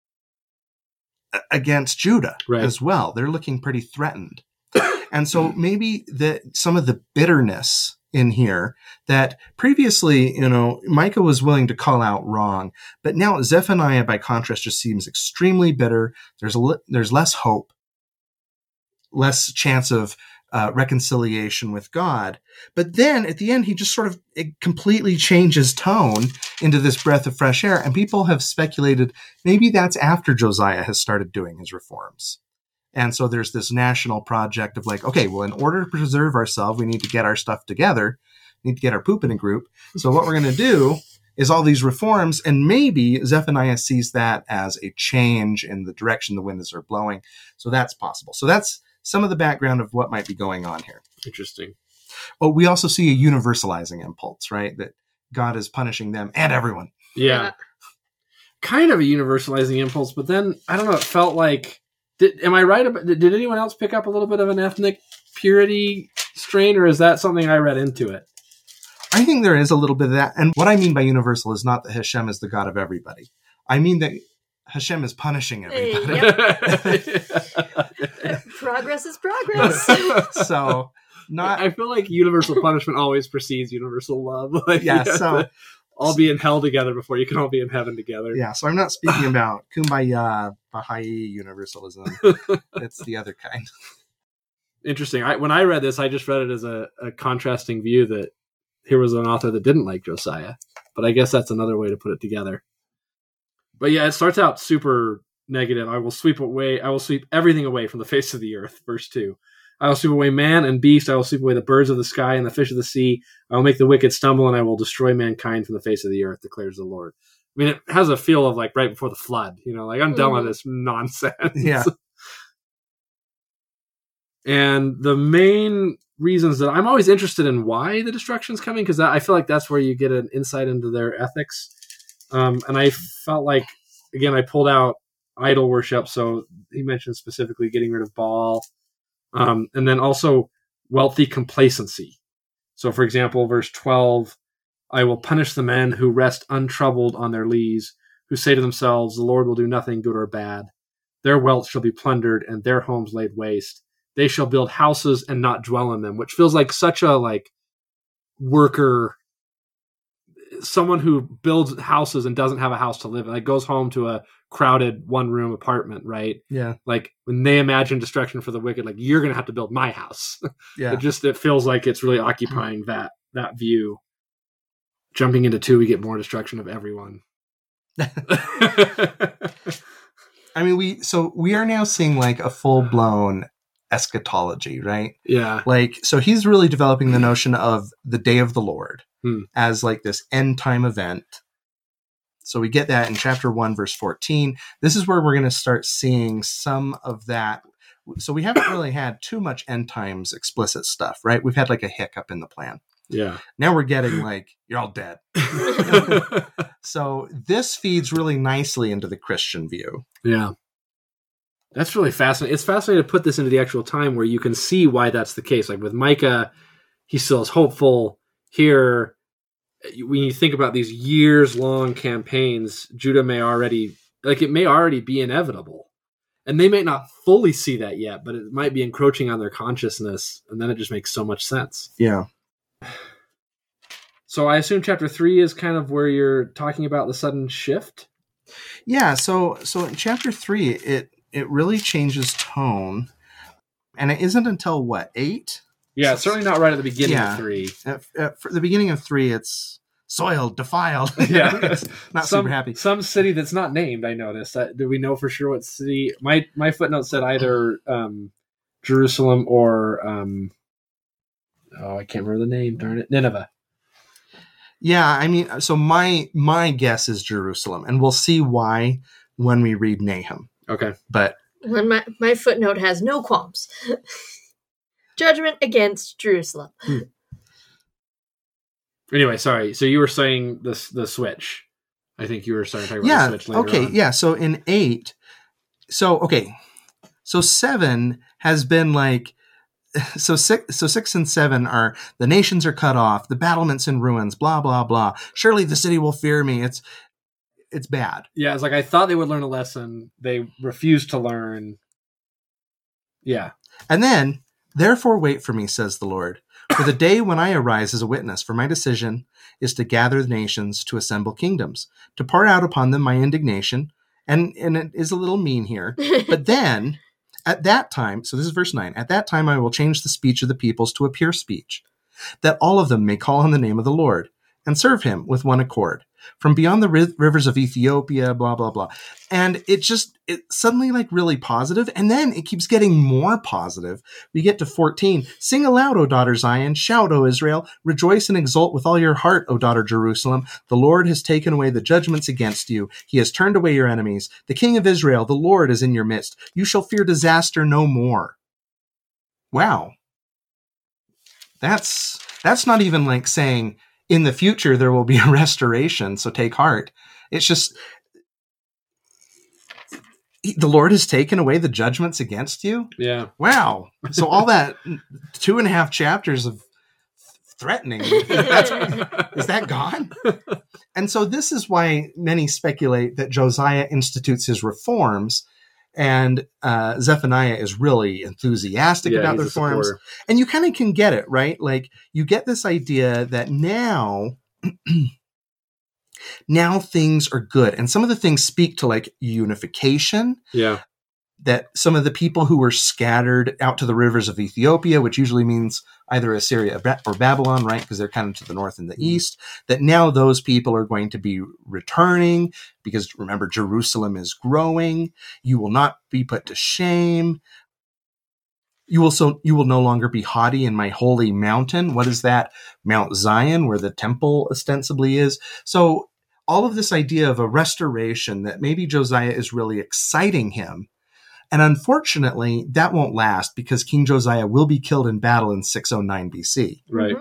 against Judah Right. as well. They're looking pretty threatened. And so maybe that some of the bitterness in here that previously, you know, Micah was willing to call out wrong, but now Zephaniah, by contrast, just seems extremely bitter. There's a li- there's less hope, less chance of uh, reconciliation with God. But then at the end, he just sort of it completely changes tone into this breath of fresh air. And people have speculated maybe that's after Josiah has started doing his reforms. And so there's this national project of like, okay, well, in order to preserve ourselves, we need to get our stuff together, we need to get our poop in a group. So what we're going to do is all these reforms, and maybe Zephaniah sees that as a change in the direction the winds are blowing. So that's possible. So that's some of the background of what might be going on here. Interesting. Oh, we also see a universalizing impulse, right? That God is punishing them and everyone. Yeah. Yeah. Kind of a universalizing impulse, but then, I don't know, it felt like, did, am I right about, did anyone else pick up a little bit of an ethnic purity strain, or is that something I read into it? I think there is a little bit of that. And what I mean by universal is not that Hashem is the God of everybody. I mean that Hashem is punishing everybody. Yep. Progress is progress. So not, I feel like universal punishment always precedes universal love. Like, yeah, you have so to all be in hell together before you can all be in heaven together. yeah, so I'm not speaking about Kumbaya, Baha'i universalism. It's the other kind. Interesting. I, when I read this, I just read it as a, a contrasting view that here was an author that didn't like Josiah. But I guess that's another way to put it together. But yeah, it starts out super negative. I will sweep away. I will sweep everything away from the face of the earth. Verse two. I will sweep away man and beast. I will sweep away the birds of the sky and the fish of the sea. I will make the wicked stumble, and I will destroy mankind from the face of the earth, declares the Lord. I mean, it has a feel of like right before the flood. You know, like I'm done with this nonsense. Yeah. And the main reasons that I'm always interested in why the destruction's coming, because I feel like that's where you get an insight into their ethics. Um, and I felt like, again, I pulled out idol worship. So he mentioned specifically getting rid of Baal. Um, and then also wealthy complacency. So, for example, verse twelve, I will punish the men who rest untroubled on their lees, who say to themselves, the Lord will do nothing good or bad. Their wealth shall be plundered and their homes laid waste. They shall build houses and not dwell in them, which feels like such a like worker, someone who builds houses and doesn't have a house to live in, like goes home to a crowded one room apartment, right? Yeah. Like when they imagine destruction for the wicked, like you're going to have to build my house. Yeah. It just, it feels like it's really occupying that, that view. Jumping into two, we get more destruction of everyone. I mean, we, so we are now seeing like a full blown eschatology, right? Yeah. Like, so he's really developing the notion of the day of the Lord hmm. as like this end time event. So we get that in chapter one, verse fourteen. This is where we're going to start seeing some of that. So we haven't really had too much end times explicit stuff, right? We've had like a hiccup in the plan. Yeah. Now we're getting like, you're all dead. So this feeds really nicely into the Christian view. Yeah. That's really fascinating. It's fascinating to put this into the actual time where you can see why that's the case. Like with Micah, he still is hopeful. Here, when you think about these years-long campaigns, Judah may already, like it may already be inevitable. And they may not fully see that yet, but it might be encroaching on their consciousness. And then it just makes so much sense. Yeah. So I assume chapter three is kind of where you're talking about the sudden shift? Yeah, so so in chapter three, it it really changes tone. And it isn't until, what, eight? Yeah, it's certainly not right at the beginning yeah. of three. At, at, for the beginning of three, it's soiled, defiled. Yeah. It's not some, super happy. Some city that's not named, I noticed. Uh, do we know for sure what city? My my footnote said either um, Jerusalem or, um, oh, I can't remember the name, darn it, Nineveh. Yeah, I mean, so my my guess is Jerusalem, and we'll see why when we read Nahum. Okay. But When my, my footnote has no qualms. Judgment against Jerusalem. Hmm. Anyway, sorry. So you were saying the the switch. I think you were starting to talk about yeah, the switch later okay, on. yeah. So in eight, so okay, so seven has been like, so six, so six and seven are the nations are cut off, the battlements in ruins, blah blah blah. Surely the city will fear me. It's it's bad. Yeah, it's like I thought they would learn a lesson. They refused to learn. Yeah. And then, therefore wait for me, says the Lord. For the day when I arise as a witness, for my decision is to gather the nations, to assemble kingdoms, to pour out upon them my indignation. And, and it is a little mean here. But then, at that time, so this is verse nine, at that time I will change the speech of the peoples to a pure speech, that all of them may call on the name of the Lord and serve him with one accord. From beyond the ri- rivers of Ethiopia, blah, blah, blah. And it just, it suddenly like really positive, and then it keeps getting more positive. We get to fourteen. Sing aloud, O daughter Zion. Shout, O Israel. Rejoice and exult with all your heart, O daughter Jerusalem. The Lord has taken away the judgments against you. He has turned away your enemies. The King of Israel, the Lord, is in your midst. You shall fear disaster no more. Wow. That's, that's not even like saying, in the future, there will be a restoration, so take heart. It's just, the Lord has taken away the judgments against you? Yeah. Wow. So all that two and a half chapters of threatening, that's, is that gone? And so this is why many speculate that Josiah institutes his reforms, and uh, Zephaniah is really enthusiastic Yeah, about the he's a reforms. supporter. And you kind of can get it, right? Like you get this idea that now, now things are good. And some of the things speak to like unification. Yeah. That some of the people who were scattered out to the rivers of Ethiopia, which usually means either Assyria or Babylon, right? Because they're kind of to the north and the east, that now those people are going to be returning because remember, Jerusalem is growing. You will not be put to shame. You will so you will no longer be haughty in my holy mountain. What is that? Mount Zion, where the temple ostensibly is. So all of this idea of a restoration that maybe Josiah is really exciting him. And unfortunately, that won't last because King Josiah will be killed in battle in six oh nine B C. Right.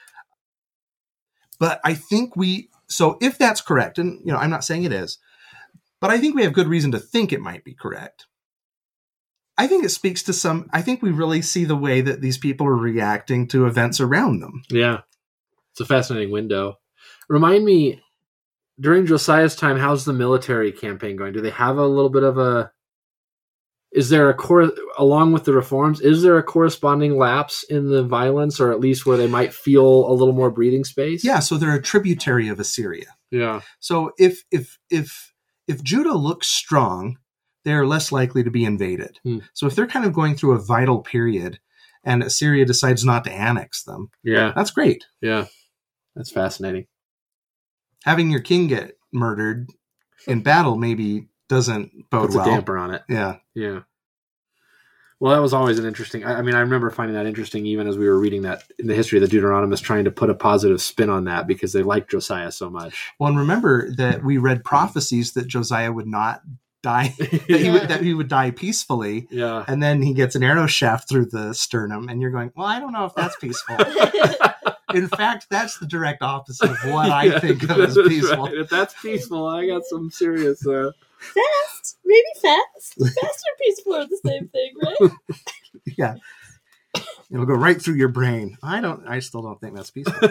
But I think we, so if that's correct, and you know, I'm not saying it is, but I think we have good reason to think it might be correct. I think it speaks to some, I think we really see the way that these people are reacting to events around them. Yeah. It's a fascinating window. Remind me, during Josiah's time, how's the military campaign going? Do they have a little bit of a, is there a core, along with the reforms, is there a corresponding lapse in the violence, or at least where they might feel a little more breathing space? Yeah, so they're a tributary of Assyria. Yeah. So if if if if Judah looks strong, they're less likely to be invaded. Hmm. So if they're kind of going through a vital period and Assyria decides not to annex them, Yeah. that's great. Yeah. That's fascinating. Having your king get murdered in battle maybe doesn't bode Puts well. a damper on it. Yeah. Yeah. Well, that was always an interesting, I, I mean, I remember finding that interesting even as we were reading that in the history of the Deuteronomists, trying to put a positive spin on that because they liked Josiah so much. Well, and remember that we read prophecies that Josiah would not die, that, he Yeah. would, that he would die peacefully. Yeah. And then he gets an arrow shaft through the sternum, and you're going, well, I don't know if that's peaceful. In fact, that's the direct opposite of what I Yeah, think of as that's peaceful. right. If that's peaceful, I got some serious. Uh... Fast, maybe fast. Fast and peaceful are the same thing, right? Yeah. It'll go right through your brain. I don't, I still don't think that's peaceful.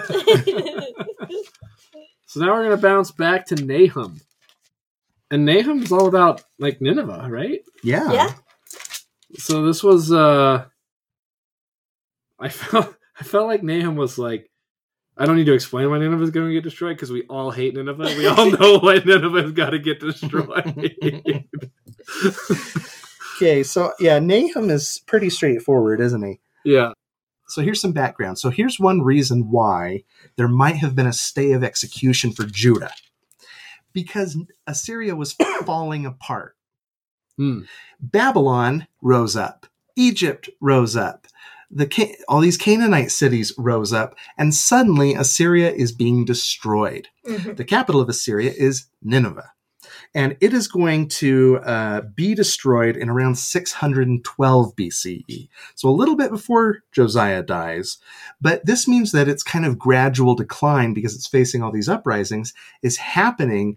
So now we're going to bounce back to Nahum. And Nahum's all about, like, Nineveh, right? Yeah. Yeah. So this was, uh, I felt, I felt like Nahum was like, I don't need to explain why Nineveh is going to get destroyed because we all hate Nineveh. We all know why Nineveh's got to get destroyed. Okay, so yeah, Nahum is pretty straightforward, isn't he? Yeah. So here's some background. So here's one reason why there might have been a stay of execution for Judah. Because Assyria was falling apart. Hmm. Babylon rose up. Egypt rose up. The all these Canaanite cities rose up, and suddenly Assyria is being destroyed. Mhm. The capital of Assyria is Nineveh, and it is going to uh, be destroyed in around six hundred twelve B C E. So a little bit before Josiah dies, but this means that its kind of gradual decline, because it's facing all these uprisings, is happening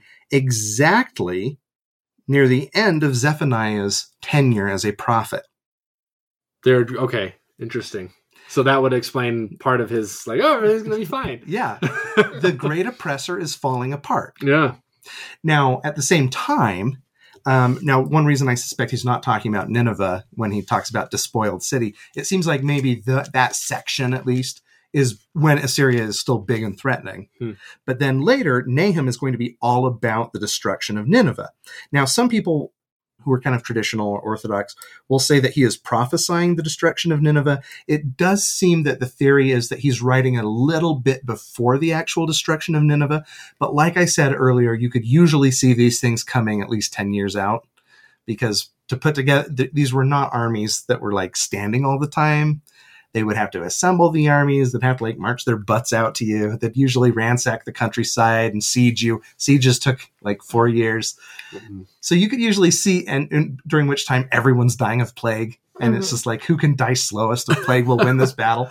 exactly near the end of Zephaniah's tenure as a prophet. They're, okay. Interesting. So that would explain part of his, like, oh, everything's going to be fine. Yeah. The great oppressor is falling apart. Yeah. Now, at the same time, um, now, one reason I suspect he's not talking about Nineveh when he talks about despoiled city, it seems like maybe the, that section, at least, is when Assyria is still big and threatening. Hmm. But then later, Nahum is going to be all about the destruction of Nineveh. Now, some people who are kind of traditional or orthodox will say that he is prophesying the destruction of Nineveh. It does seem that the theory is that he's writing a little bit before the actual destruction of Nineveh. But like I said earlier, you could usually see these things coming at least ten years out, because to put together, th- these were not armies that were like standing all the time. They would have to assemble the armies. They'd have to like march their butts out to you. They'd usually ransack the countryside and siege you. Sieges took like four years. Mm-hmm. So you could usually see, and, and during which time everyone's dying of plague. And Mm-hmm. it's just like, who can die slowest of plague will win this battle.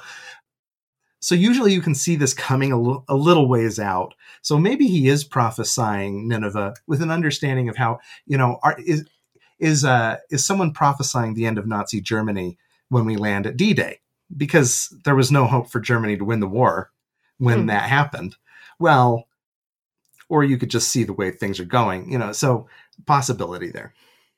So usually you can see this coming a, l- a little ways out. So maybe he is prophesying Nineveh with an understanding of how, you know, are, is, is, uh, is someone prophesying the end of Nazi Germany when we land at D-Day? Because there was no hope for Germany to win the war when Hmm. that happened. Well, or you could just see the way things are going, you know, so possibility there.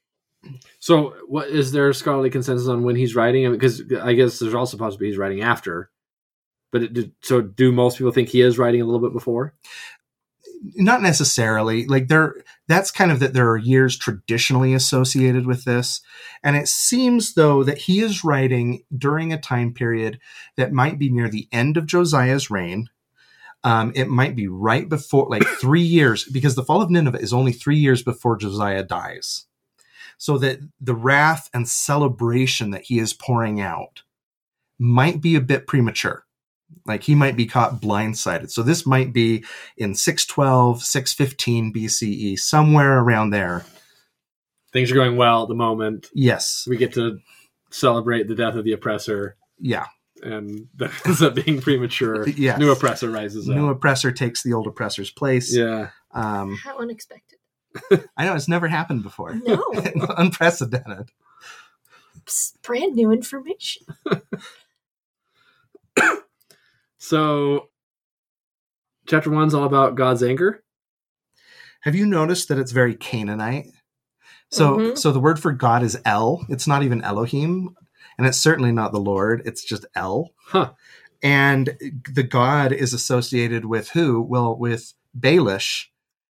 So what is there scholarly consensus on when he's writing? Because I guess there's also possibly he's writing after. But it did, so do most people think he is writing a little bit before? Not necessarily. Like there, that's kind of that there are years traditionally associated with this. And it seems though that he is writing during a time period that might be near the end of Josiah's reign. Um, it might be right before, like three years, because the fall of Nineveh is only three years before Josiah dies. so that the wrath and celebration that he is pouring out might be a bit premature. Like he might be caught blindsided. So this might be in six twelve, six fifteen B C E, somewhere around there. Things are going well at the moment. Yes. We get to celebrate the death of the oppressor. Yeah. And that ends up being premature. Yes. New oppressor rises up. New oppressor takes the old oppressor's place. Yeah. Um, How unexpected. I know, it's never happened before. No. Unprecedented. Psst, brand new information. So, chapter one's all about God's anger. Have you noticed that it's very Canaanite? So, Mhm. so the word for God is El. It's not even Elohim, and it's certainly not the Lord. It's just El. Huh. And the God is associated with who? Well, with Baelish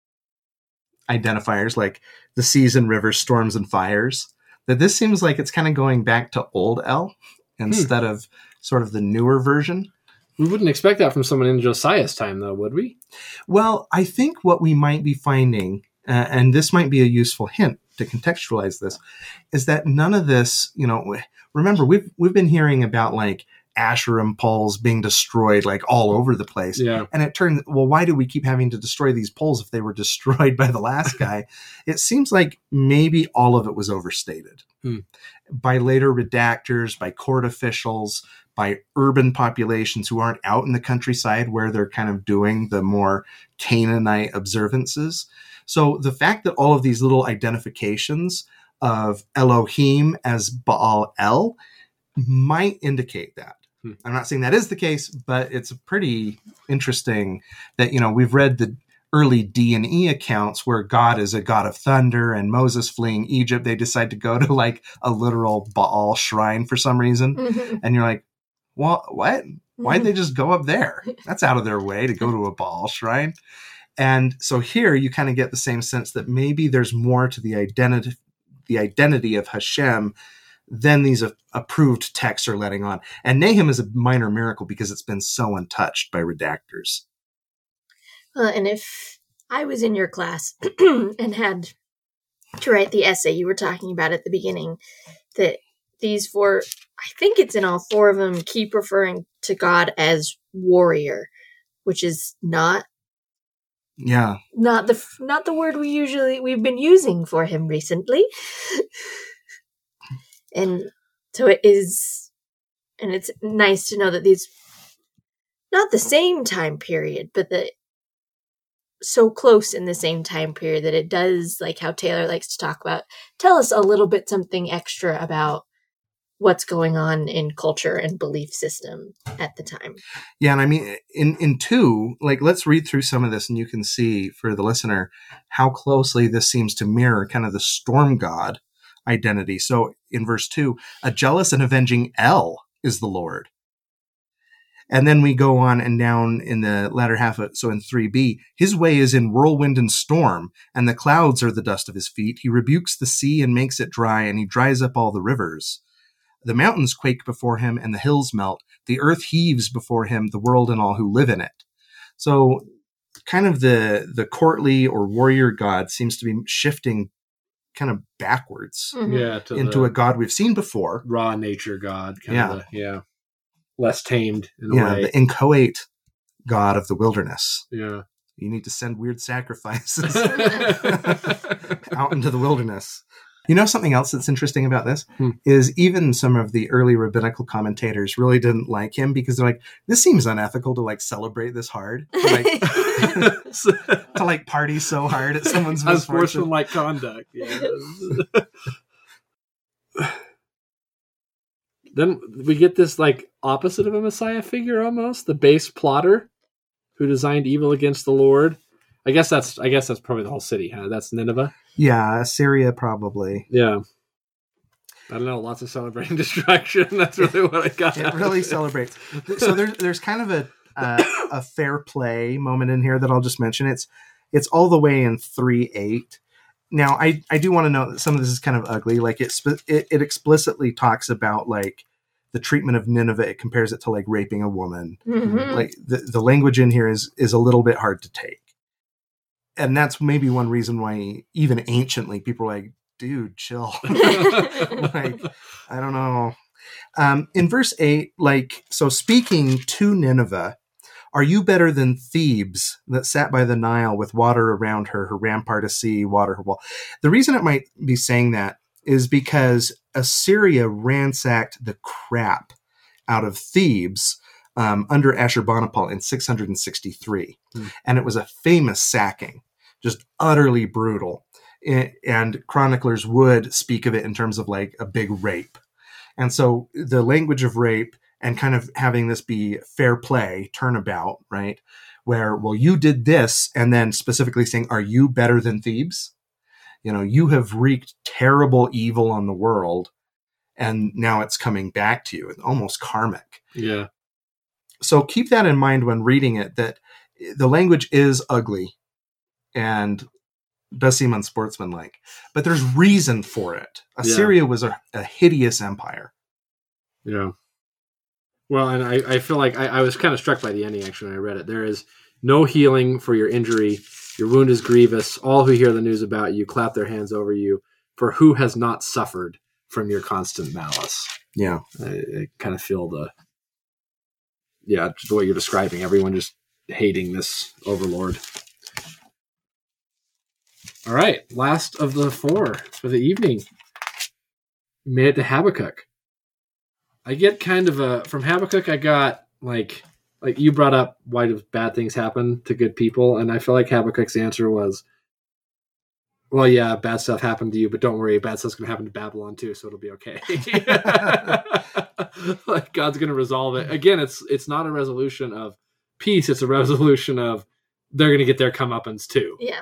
identifiers like the seas and rivers, storms and fires. That this seems like it's kind of going back to old El instead hmm. of sort of the newer version. We wouldn't expect that from someone in Josiah's time, though, would we? Well, I think what we might be finding, uh, and this might be a useful hint to contextualize this, is that none of this, you know, remember, we've we've been hearing about like Asherim poles being destroyed like all over the place. Yeah. And it turns, well, why do we keep having to destroy these poles if they were destroyed by the last guy? It seems like maybe all of it was overstated hmm. by later redactors, by court officials, by urban populations who aren't out in the countryside where they're kind of doing the more Canaanite observances. So the fact that all of these little identifications of Elohim as Baal El might indicate that. Hmm. I'm not saying that is the case, but it's pretty interesting that, you know, we've read the early D and E accounts where God is a god of thunder and Moses fleeing Egypt. They decide to go to like a literal Baal shrine for some reason. Mm-hmm. And you're like, well, what? Why'd they just go up there? That's out of their way to go to a Baal shrine. And so here you kind of get the same sense that maybe there's more to the identity, the identity of Hashem than these a- approved texts are letting on. And Nahum is a minor miracle because it's been so untouched by redactors. Well, and if I was in your class and had to write the essay you were talking about at the beginning, that these four, I think it's in all four of them, keep referring to God as warrior, which is not yeah not the not the word we usually we've been using for him recently. And so it is, and it's nice to know that these, not the same time period, but that so close in the same time period that it does, like how Taylor likes to talk about, tell us a little bit something extra about what's going on in culture and belief system at the time. Yeah, and I mean, in, in two, like, let's read through some of this and you can see for the listener how closely this seems to mirror kind of the storm god identity. So in verse two, a jealous and avenging El is the Lord. And then we go on and down in the latter half of, so in three B, his way is in whirlwind and storm, and the clouds are the dust of his feet. He rebukes the sea and makes it dry, and he dries up all the rivers. The mountains quake before him, and the hills melt. The earth heaves before him, the world and all who live in it. So kind of the, the courtly or warrior god seems to be shifting kind of backwards Mm-hmm. yeah, to into a god we've seen before. Raw nature god. Kind Yeah. Of the, yeah. Less tamed in a Yeah, way. the inchoate god of the wilderness. Yeah. You need to send weird sacrifices out into the wilderness. You know, something else that's interesting about this hmm. is even some of the early rabbinical commentators really didn't like him because they're like, this seems unethical to like celebrate this hard, to like, to like party so hard at someone's misfortune. Unsportsmanlike conduct. Yeah. Then we get this like opposite of a Messiah figure almost, the base plotter who designed evil against the Lord. I guess that's I guess that's probably the whole city, huh? That's Nineveh. Yeah, Assyria probably. Yeah. I don't know, lots of celebrating destruction. That's really what I got. It really celebrates. So there's there's kind of a uh, a fair play moment in here that I'll just mention. It's it's all the way in three eight. Now, I, I do want to note that some of this is kind of ugly. Like it, it it explicitly talks about like the treatment of Nineveh. It compares it to like raping a woman. Mm-hmm. Like the, the language in here is is a little bit hard to take. And that's maybe one reason why even anciently people are like, dude, chill. Like, I don't know. Um, in verse eight, like, so speaking to Nineveh, are you better than Thebes that sat by the Nile with water around her, her rampart a sea, water her wall? The reason it might be saying that is because Assyria ransacked the crap out of Thebes um, under Ashurbanipal in six hundred sixty-three. Hmm. And it was a famous sacking, just utterly brutal. And chroniclers would speak of it in terms of like a big rape. And so the language of rape and kind of having this be fair play, turnabout, right? Where, well, you did this, and then specifically saying, are you better than Thebes? You know, you have wreaked terrible evil on the world, and now it's coming back to you. It's almost karmic. Yeah. So keep that in mind when reading it, that the language is ugly and does seem unsportsmanlike, but there's reason for it. Assyria yeah. was a, a hideous empire. Yeah. Well, and I, I feel like I, I was kind of struck by the ending, actually, when I read it. There is no healing for your injury. Your wound is grievous. All who hear the news about you clap their hands over you. For who has not suffered from your constant malice? Yeah. I, I kind of feel the, yeah, just the way you're describing, everyone just hating this overlord. All right, last of the four for the evening. We made it to Habakkuk. I get kind of a, from Habakkuk, I got like, like you brought up, why do bad things happen to good people? And I feel like Habakkuk's answer was, well, yeah, bad stuff happened to you, but don't worry, bad stuff's going to happen to Babylon too, so it'll be okay. Like God's going to resolve it. Again, it's it's not a resolution of peace, it's a resolution of they're going to get their comeuppance too. Yeah.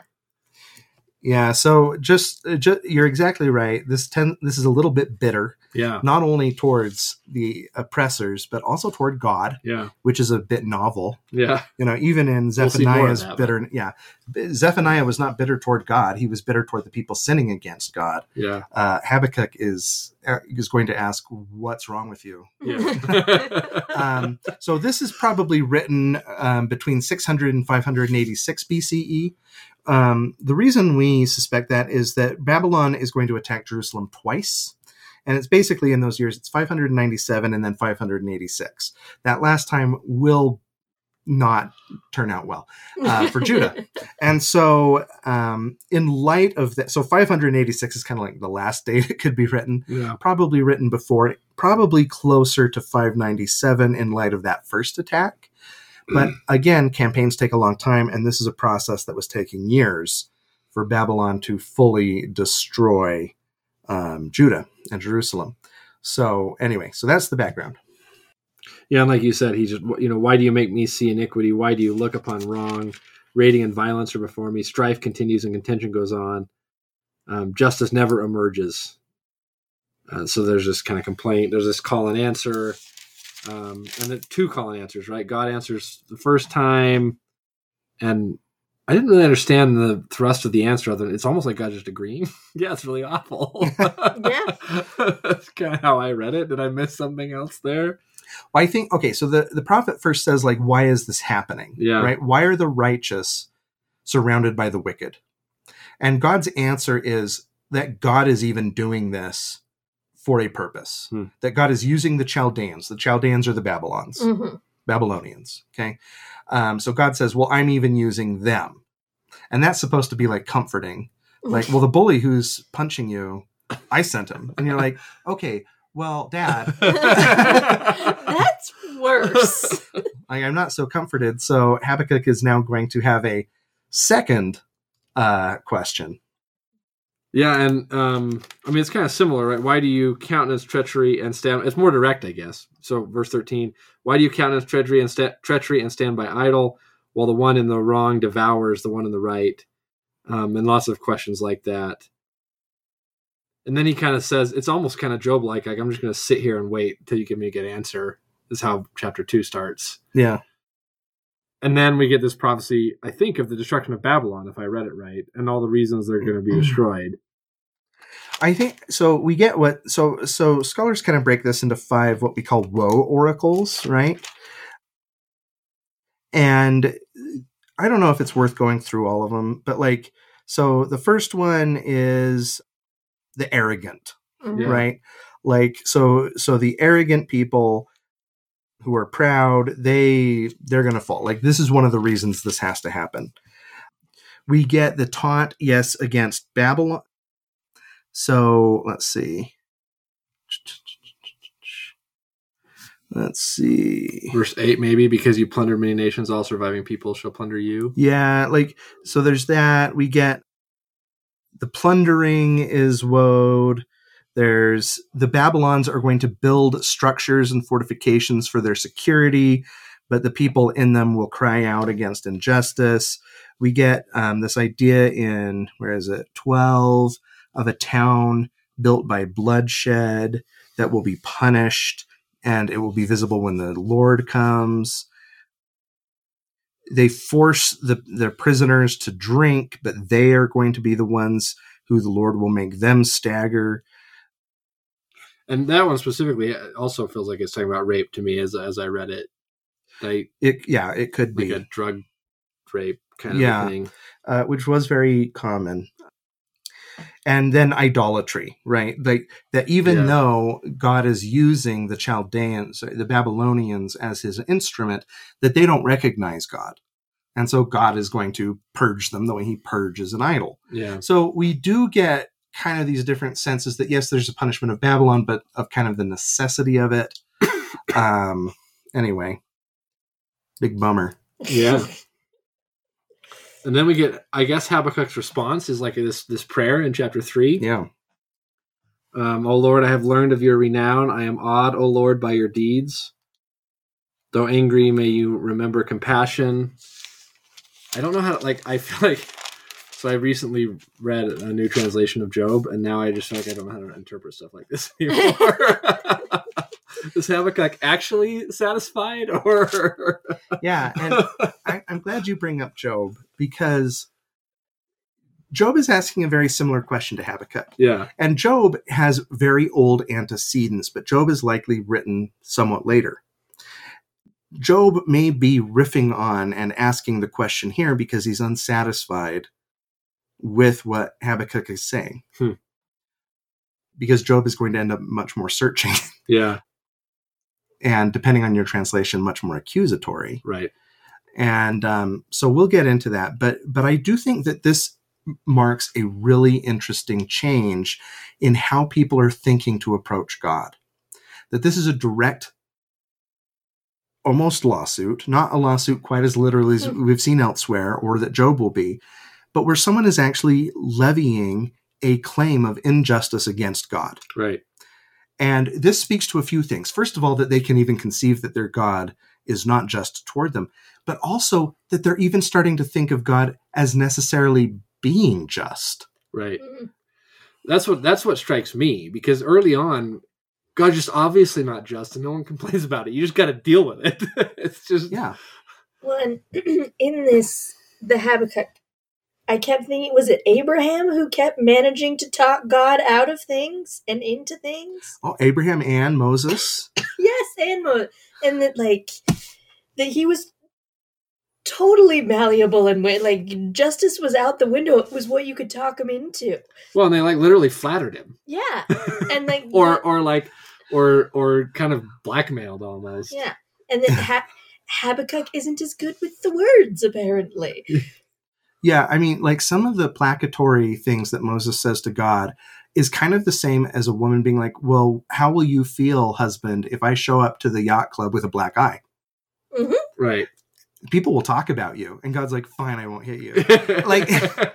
Yeah, so just, just you're exactly right. This ten, this is a little bit bitter. Yeah. Not only towards the oppressors, but also toward God. Yeah. Which is a bit novel. Yeah. You know, even in Zephaniah's we'll bitter. Yeah. Zephaniah was not bitter toward God. He was bitter toward the people sinning against God. Yeah. Uh, Habakkuk is is going to ask, what's wrong with you? Yeah. um, so this is probably written um, between six hundred and five hundred eighty-six B C E. Um, the reason we suspect that is that Babylon is going to attack Jerusalem twice. And it's basically in those years, it's five hundred ninety-seven and then five hundred eighty-six. That last time will not turn out well uh, for Judah. And so um, in light of that, so five hundred eighty-six is kind of like the last date it could be written, yeah. probably written before, probably closer to five ninety-seven in light of that first attack. But again, campaigns take a long time, and this is a process that was taking years for Babylon to fully destroy um, Judah and Jerusalem. So anyway, so that's the background. Yeah, and like you said, he just, you know, why do you make me see iniquity? Why do you look upon wrong? Raiding and violence are before me. Strife continues and contention goes on. Um, justice never emerges. Uh, so there's this kind of complaint. There's this call and answer. Um, and then two call and answers, right? God answers the first time, and I didn't really understand the thrust of the answer other than it's almost like God just agreeing. Yeah, it's really awful. Yeah. That's kind of how I read it. Did I miss something else there? Well, I think, okay, so the, the prophet first says, like, why is this happening? Yeah. Right? Why are the righteous surrounded by the wicked? And God's answer is that God is even doing this for a purpose, hmm. that God is using the Chaldeans. The Chaldeans are the Babylons, mm-hmm. Babylonians. Okay. Um, so God says, well, I'm even using them. And that's supposed to be like comforting. Like, well, the bully who's punching you, I sent him. And you're like, okay, well, Dad. That's worse. Like, I'm not so comforted. So Habakkuk is now going to have a second uh, question. Yeah, and um, I mean, it's kind of similar, right? Why do you countenance treachery and stand... It's more direct, I guess. So, verse thirteen, why do you countenance treachery and, sta- treachery and stand by idle, while the one in the wrong devours the one in the right? Um, and lots of questions like that. And then he kind of says, it's almost kind of Job-like, like, I'm just going to sit here and wait until you give me a good answer, is how chapter two starts. Yeah. And then we get this prophecy, I think, of the destruction of Babylon, if I read it right, and all the reasons they're going to be destroyed. I think, so we get what, so so scholars kind of break this into five, what we call woe oracles, right? And I don't know if it's worth going through all of them, but like, so the first one is, the arrogant, Mhm. Yeah. right? Like, so, so the arrogant people who are proud, they, they're going to fall. Like, this is one of the reasons this has to happen. We get the taunt, yes, against Babylon. So let's see. Let's see. Verse eight, maybe, because you plunder many nations, all surviving people shall plunder you. Yeah, like, so there's that. We get the plundering is woed. There's the Babylons are going to build structures and fortifications for their security, but the people in them will cry out against injustice. We get um, this idea in, where is it, twelve, of a town built by bloodshed that will be punished, and it will be visible when the Lord comes. They force the, their prisoners to drink, but they are going to be the ones who the Lord will make them stagger. And that one specifically also feels like it's talking about rape to me as as I read it. Like, It, yeah, it could like be. a drug rape kind of Yeah. a thing. Uh, which was very common. And then idolatry, right? Like that, even Yeah. though God is using the Chaldeans, the Babylonians as his instrument, that they don't recognize God. And so God is going to purge them the way he purges an idol. Yeah. So we do get kind of these different senses that, yes, there's a punishment of Babylon, but of kind of the necessity of it. um, anyway, big bummer. Yeah. And then we get, I guess, Habakkuk's response is like this this prayer in chapter three. Yeah. Um, O Lord, I have learned of your renown. I am awed, O Lord, by your deeds. Though angry, may you remember compassion. I don't know how to, like, I feel like, so I recently read a new translation of Job, and now I just feel like I don't know how to interpret stuff like this anymore. Is Habakkuk actually satisfied, or? Yeah, and I, I'm glad you bring up Job, because Job is asking a very similar question to Habakkuk. Yeah. And Job has very old antecedents, but Job is likely written somewhat later. Job may be riffing on and asking the question here because he's unsatisfied with what Habakkuk is saying. Hmm. Because Job is going to end up much more searching. Yeah. And depending on your translation, much more accusatory. Right. And um, so we'll get into that. But but I do think that this marks a really interesting change in how people are thinking to approach God. That this is a direct, almost lawsuit, not a lawsuit quite as literally as we've seen elsewhere, or that Job will be, but where someone is actually levying a claim of injustice against God. Right. And this speaks to a few things. First of all, that they can even conceive that their God is not just toward them, but also that they're even starting to think of God as necessarily being just. Right. Mhm. That's what that's what strikes me, because early on, God's just obviously not just, and no one complains about it. You just got to deal with it. It's just Yeah. Well, and in this, the Habakkuk, I kept thinking, was it Abraham who kept managing to talk God out of things and into things? Oh, Abraham and Moses. Yes, and Mo- and that like that he was totally malleable and wa- like justice was out the window. It was what you could talk him into. well, and they like literally flattered him, Yeah, and like or or like or or kind of blackmailed almost. yeah, and then ha- Habakkuk isn't as good with the words apparently. Yeah, I mean, like some of the placatory things that Moses says to God is kind of the same as a woman being like, well, how will you feel, husband, if I show up to the yacht club with a black eye? Mm-hmm. Right. People will talk about you. And God's like, fine, I won't hit you. Like,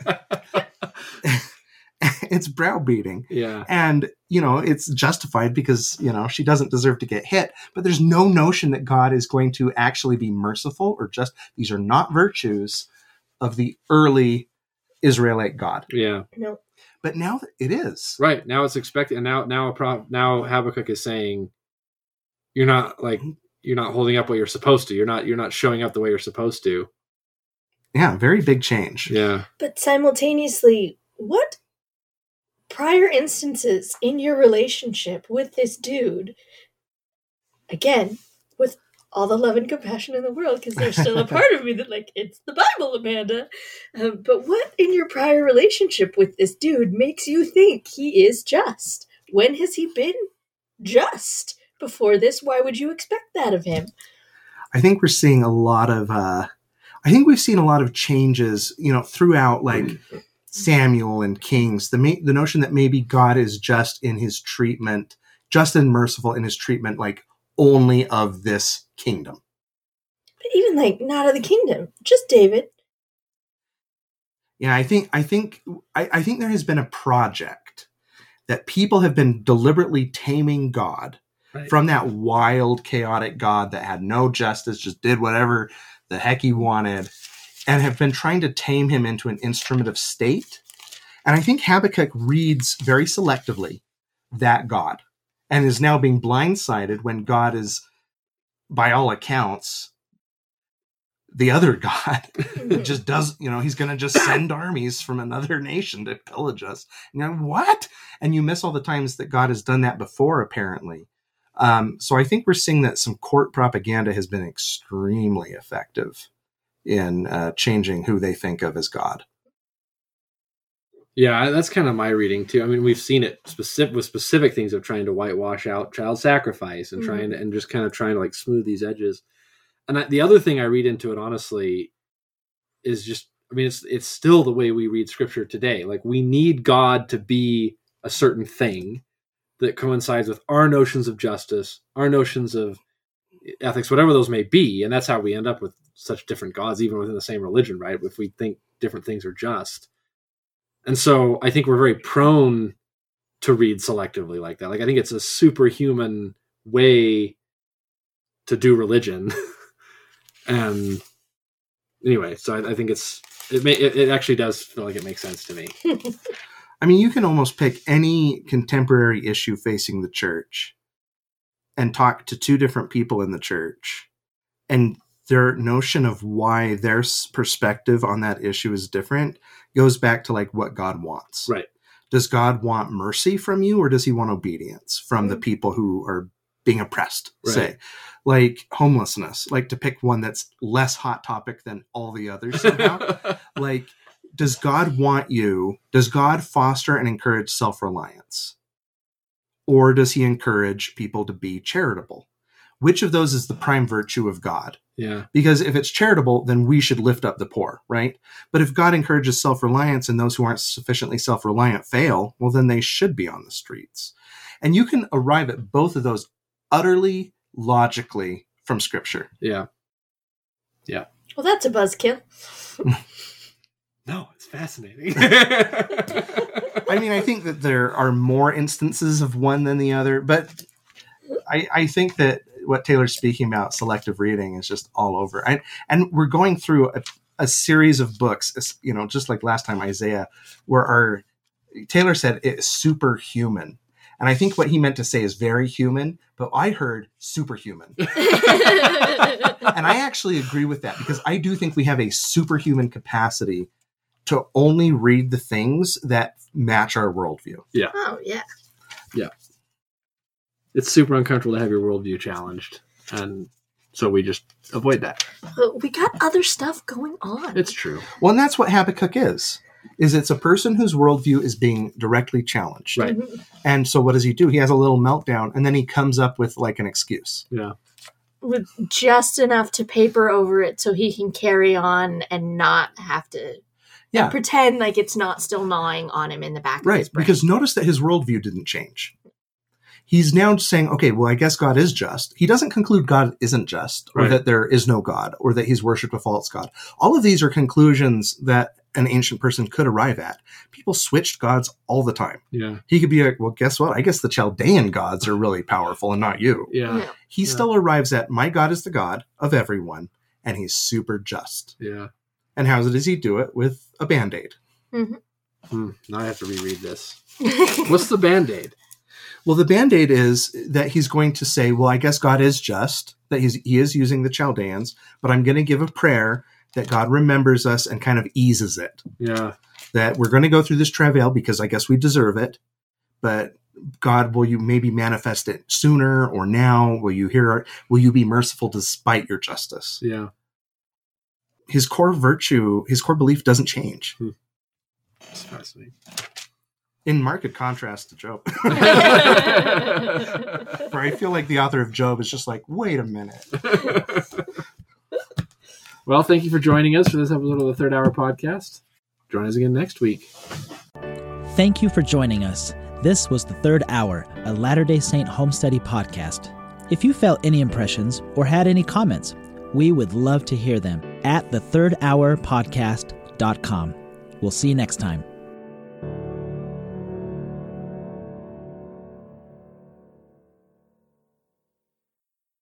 it's browbeating. yeah. And, you know, it's justified because, you know, she doesn't deserve to get hit. But there's no notion that God is going to actually be merciful or just. These are not virtues of the early Israelite God. Yeah. No, But now it is. Right. Now it's expected, and now now a pro- now Habakkuk is saying, you're not like you're not holding up what you're supposed to. You're not you're not showing up the way you're supposed to. Yeah, very big change. Yeah. but simultaneously, what prior instances in your relationship with this dude, again, with all the love and compassion in the world, because there's still a part of me that, like, it's the Bible, Amanda. Um, but what in your prior relationship with this dude makes you think he is just? When has he been just before this? Why would you expect that of him? I think we're seeing a lot of, uh, I think we've seen a lot of changes, you know, throughout, like, Samuel and Kings, the ma- the notion that maybe God is just in his treatment, just and merciful in his treatment, like, only of this kingdom. But even, like, not of the kingdom, just David. Yeah, I think I think I, I think there has been a project that people have been deliberately taming God right. from that wild, chaotic God that had no justice, just did whatever the heck he wanted, and have been trying to tame him into an instrument of state. And I think Habakkuk reads very selectively that God and is now being blindsided when God is, by all accounts, the other God that just does, you know, he's going to just send armies from another nation to pillage us. And you're like, what? And you miss all the times that God has done that before, apparently. Um, so I think we're seeing that some court propaganda has been extremely effective in uh, changing who they think of as God. Yeah, that's kind of my reading too. I mean, we've seen it specific with specific things of trying to whitewash out child sacrifice and mm-hmm. trying to, and just kind of trying to like smooth these edges. And I, the other thing I read into it, honestly, is just, I mean, it's it's still the way we read scripture today. Like, we need God to be a certain thing that coincides with our notions of justice, our notions of ethics, whatever those may be. And that's how we end up with such different gods, even within the same religion, right? If we think different things are just. And so I think we're very prone to read selectively like that. Like, I think it's a superhuman way to do religion. And anyway, so I, I think it's, it, may, it it actually does feel like it makes sense to me. I mean, you can almost pick any contemporary issue facing the church and talk to two different people in the church, and their notion of why their perspective on that issue is different goes back to like what God wants. Right. Does God want mercy from you, or does he want obedience from mm-hmm. the people who are being oppressed? Right. Say, like homelessness, like to pick one that's less hot topic than all the others somehow. Like, does God want you, does God foster and encourage self-reliance? Or does he encourage people to be charitable? Which of those is the prime virtue of God? Yeah. Because if it's charitable, then we should lift up the poor, right? But if God encourages self-reliance and those who aren't sufficiently self-reliant fail, well, then they should be on the streets. And you can arrive at both of those utterly logically from Scripture. Yeah. Yeah. Well, that's a buzzkill. No, it's fascinating. I mean, I think that there are more instances of one than the other, but I, I think that what Taylor's speaking about, selective reading, is just all over. I, and we're going through a, a series of books, you know, just like last time, Isaiah, where our Taylor said it's superhuman. And I think what he meant to say is very human, but I heard superhuman. And I actually agree with that, because I do think we have a superhuman capacity to only read the things that match our worldview. Yeah. Oh, yeah. Yeah. It's super uncomfortable to have your worldview challenged. And so we just avoid that. But we got other stuff going on. It's true. Well, and that's what Habakkuk is. Is it's a person whose worldview is being directly challenged. Right. Mm-hmm. And so what does he do? He has a little meltdown, and then he comes up with like an excuse. Yeah. With just enough to paper over it so he can carry on and not have to yeah. pretend like it's not still gnawing on him in the back right. of his brain. Because notice that his worldview didn't change. He's now saying, okay, well, I guess God is just. He doesn't conclude God isn't just, or right. that there is no God, or that he's worshipped a false God. All of these are conclusions that an ancient person could arrive at. People switched gods all the time. Yeah. He could be like, well, guess what? I guess the Chaldean gods are really powerful and not you. Yeah. yeah. He yeah. still arrives at, my God is the God of everyone, and he's super just. Yeah. And how does he do it? With a Band-Aid. Mm-hmm. Hmm, now I have to reread this. What's the Band-Aid? Well, the Band-Aid is that he's going to say, well, I guess God is just, that he's, he is using the Chaldeans, but I'm going to give a prayer that God remembers us and kind of eases it. Yeah. That we're going to go through this travail because I guess we deserve it, but God, will you maybe manifest it sooner or now? Will you hear, will you be merciful despite your justice? Yeah. His core virtue, his core belief doesn't change. Hmm. That's fascinating. In marked contrast to Job. Where I feel like the author of Job is just like, wait a minute. Well, thank you for joining us for this episode of the Third Hour Podcast. Join us again next week. Thank you for joining us. This was The Third Hour, a Latter-day Saint home study podcast. If you felt any impressions or had any comments, we would love to hear them at the third hour podcast dot com. We'll see you next time.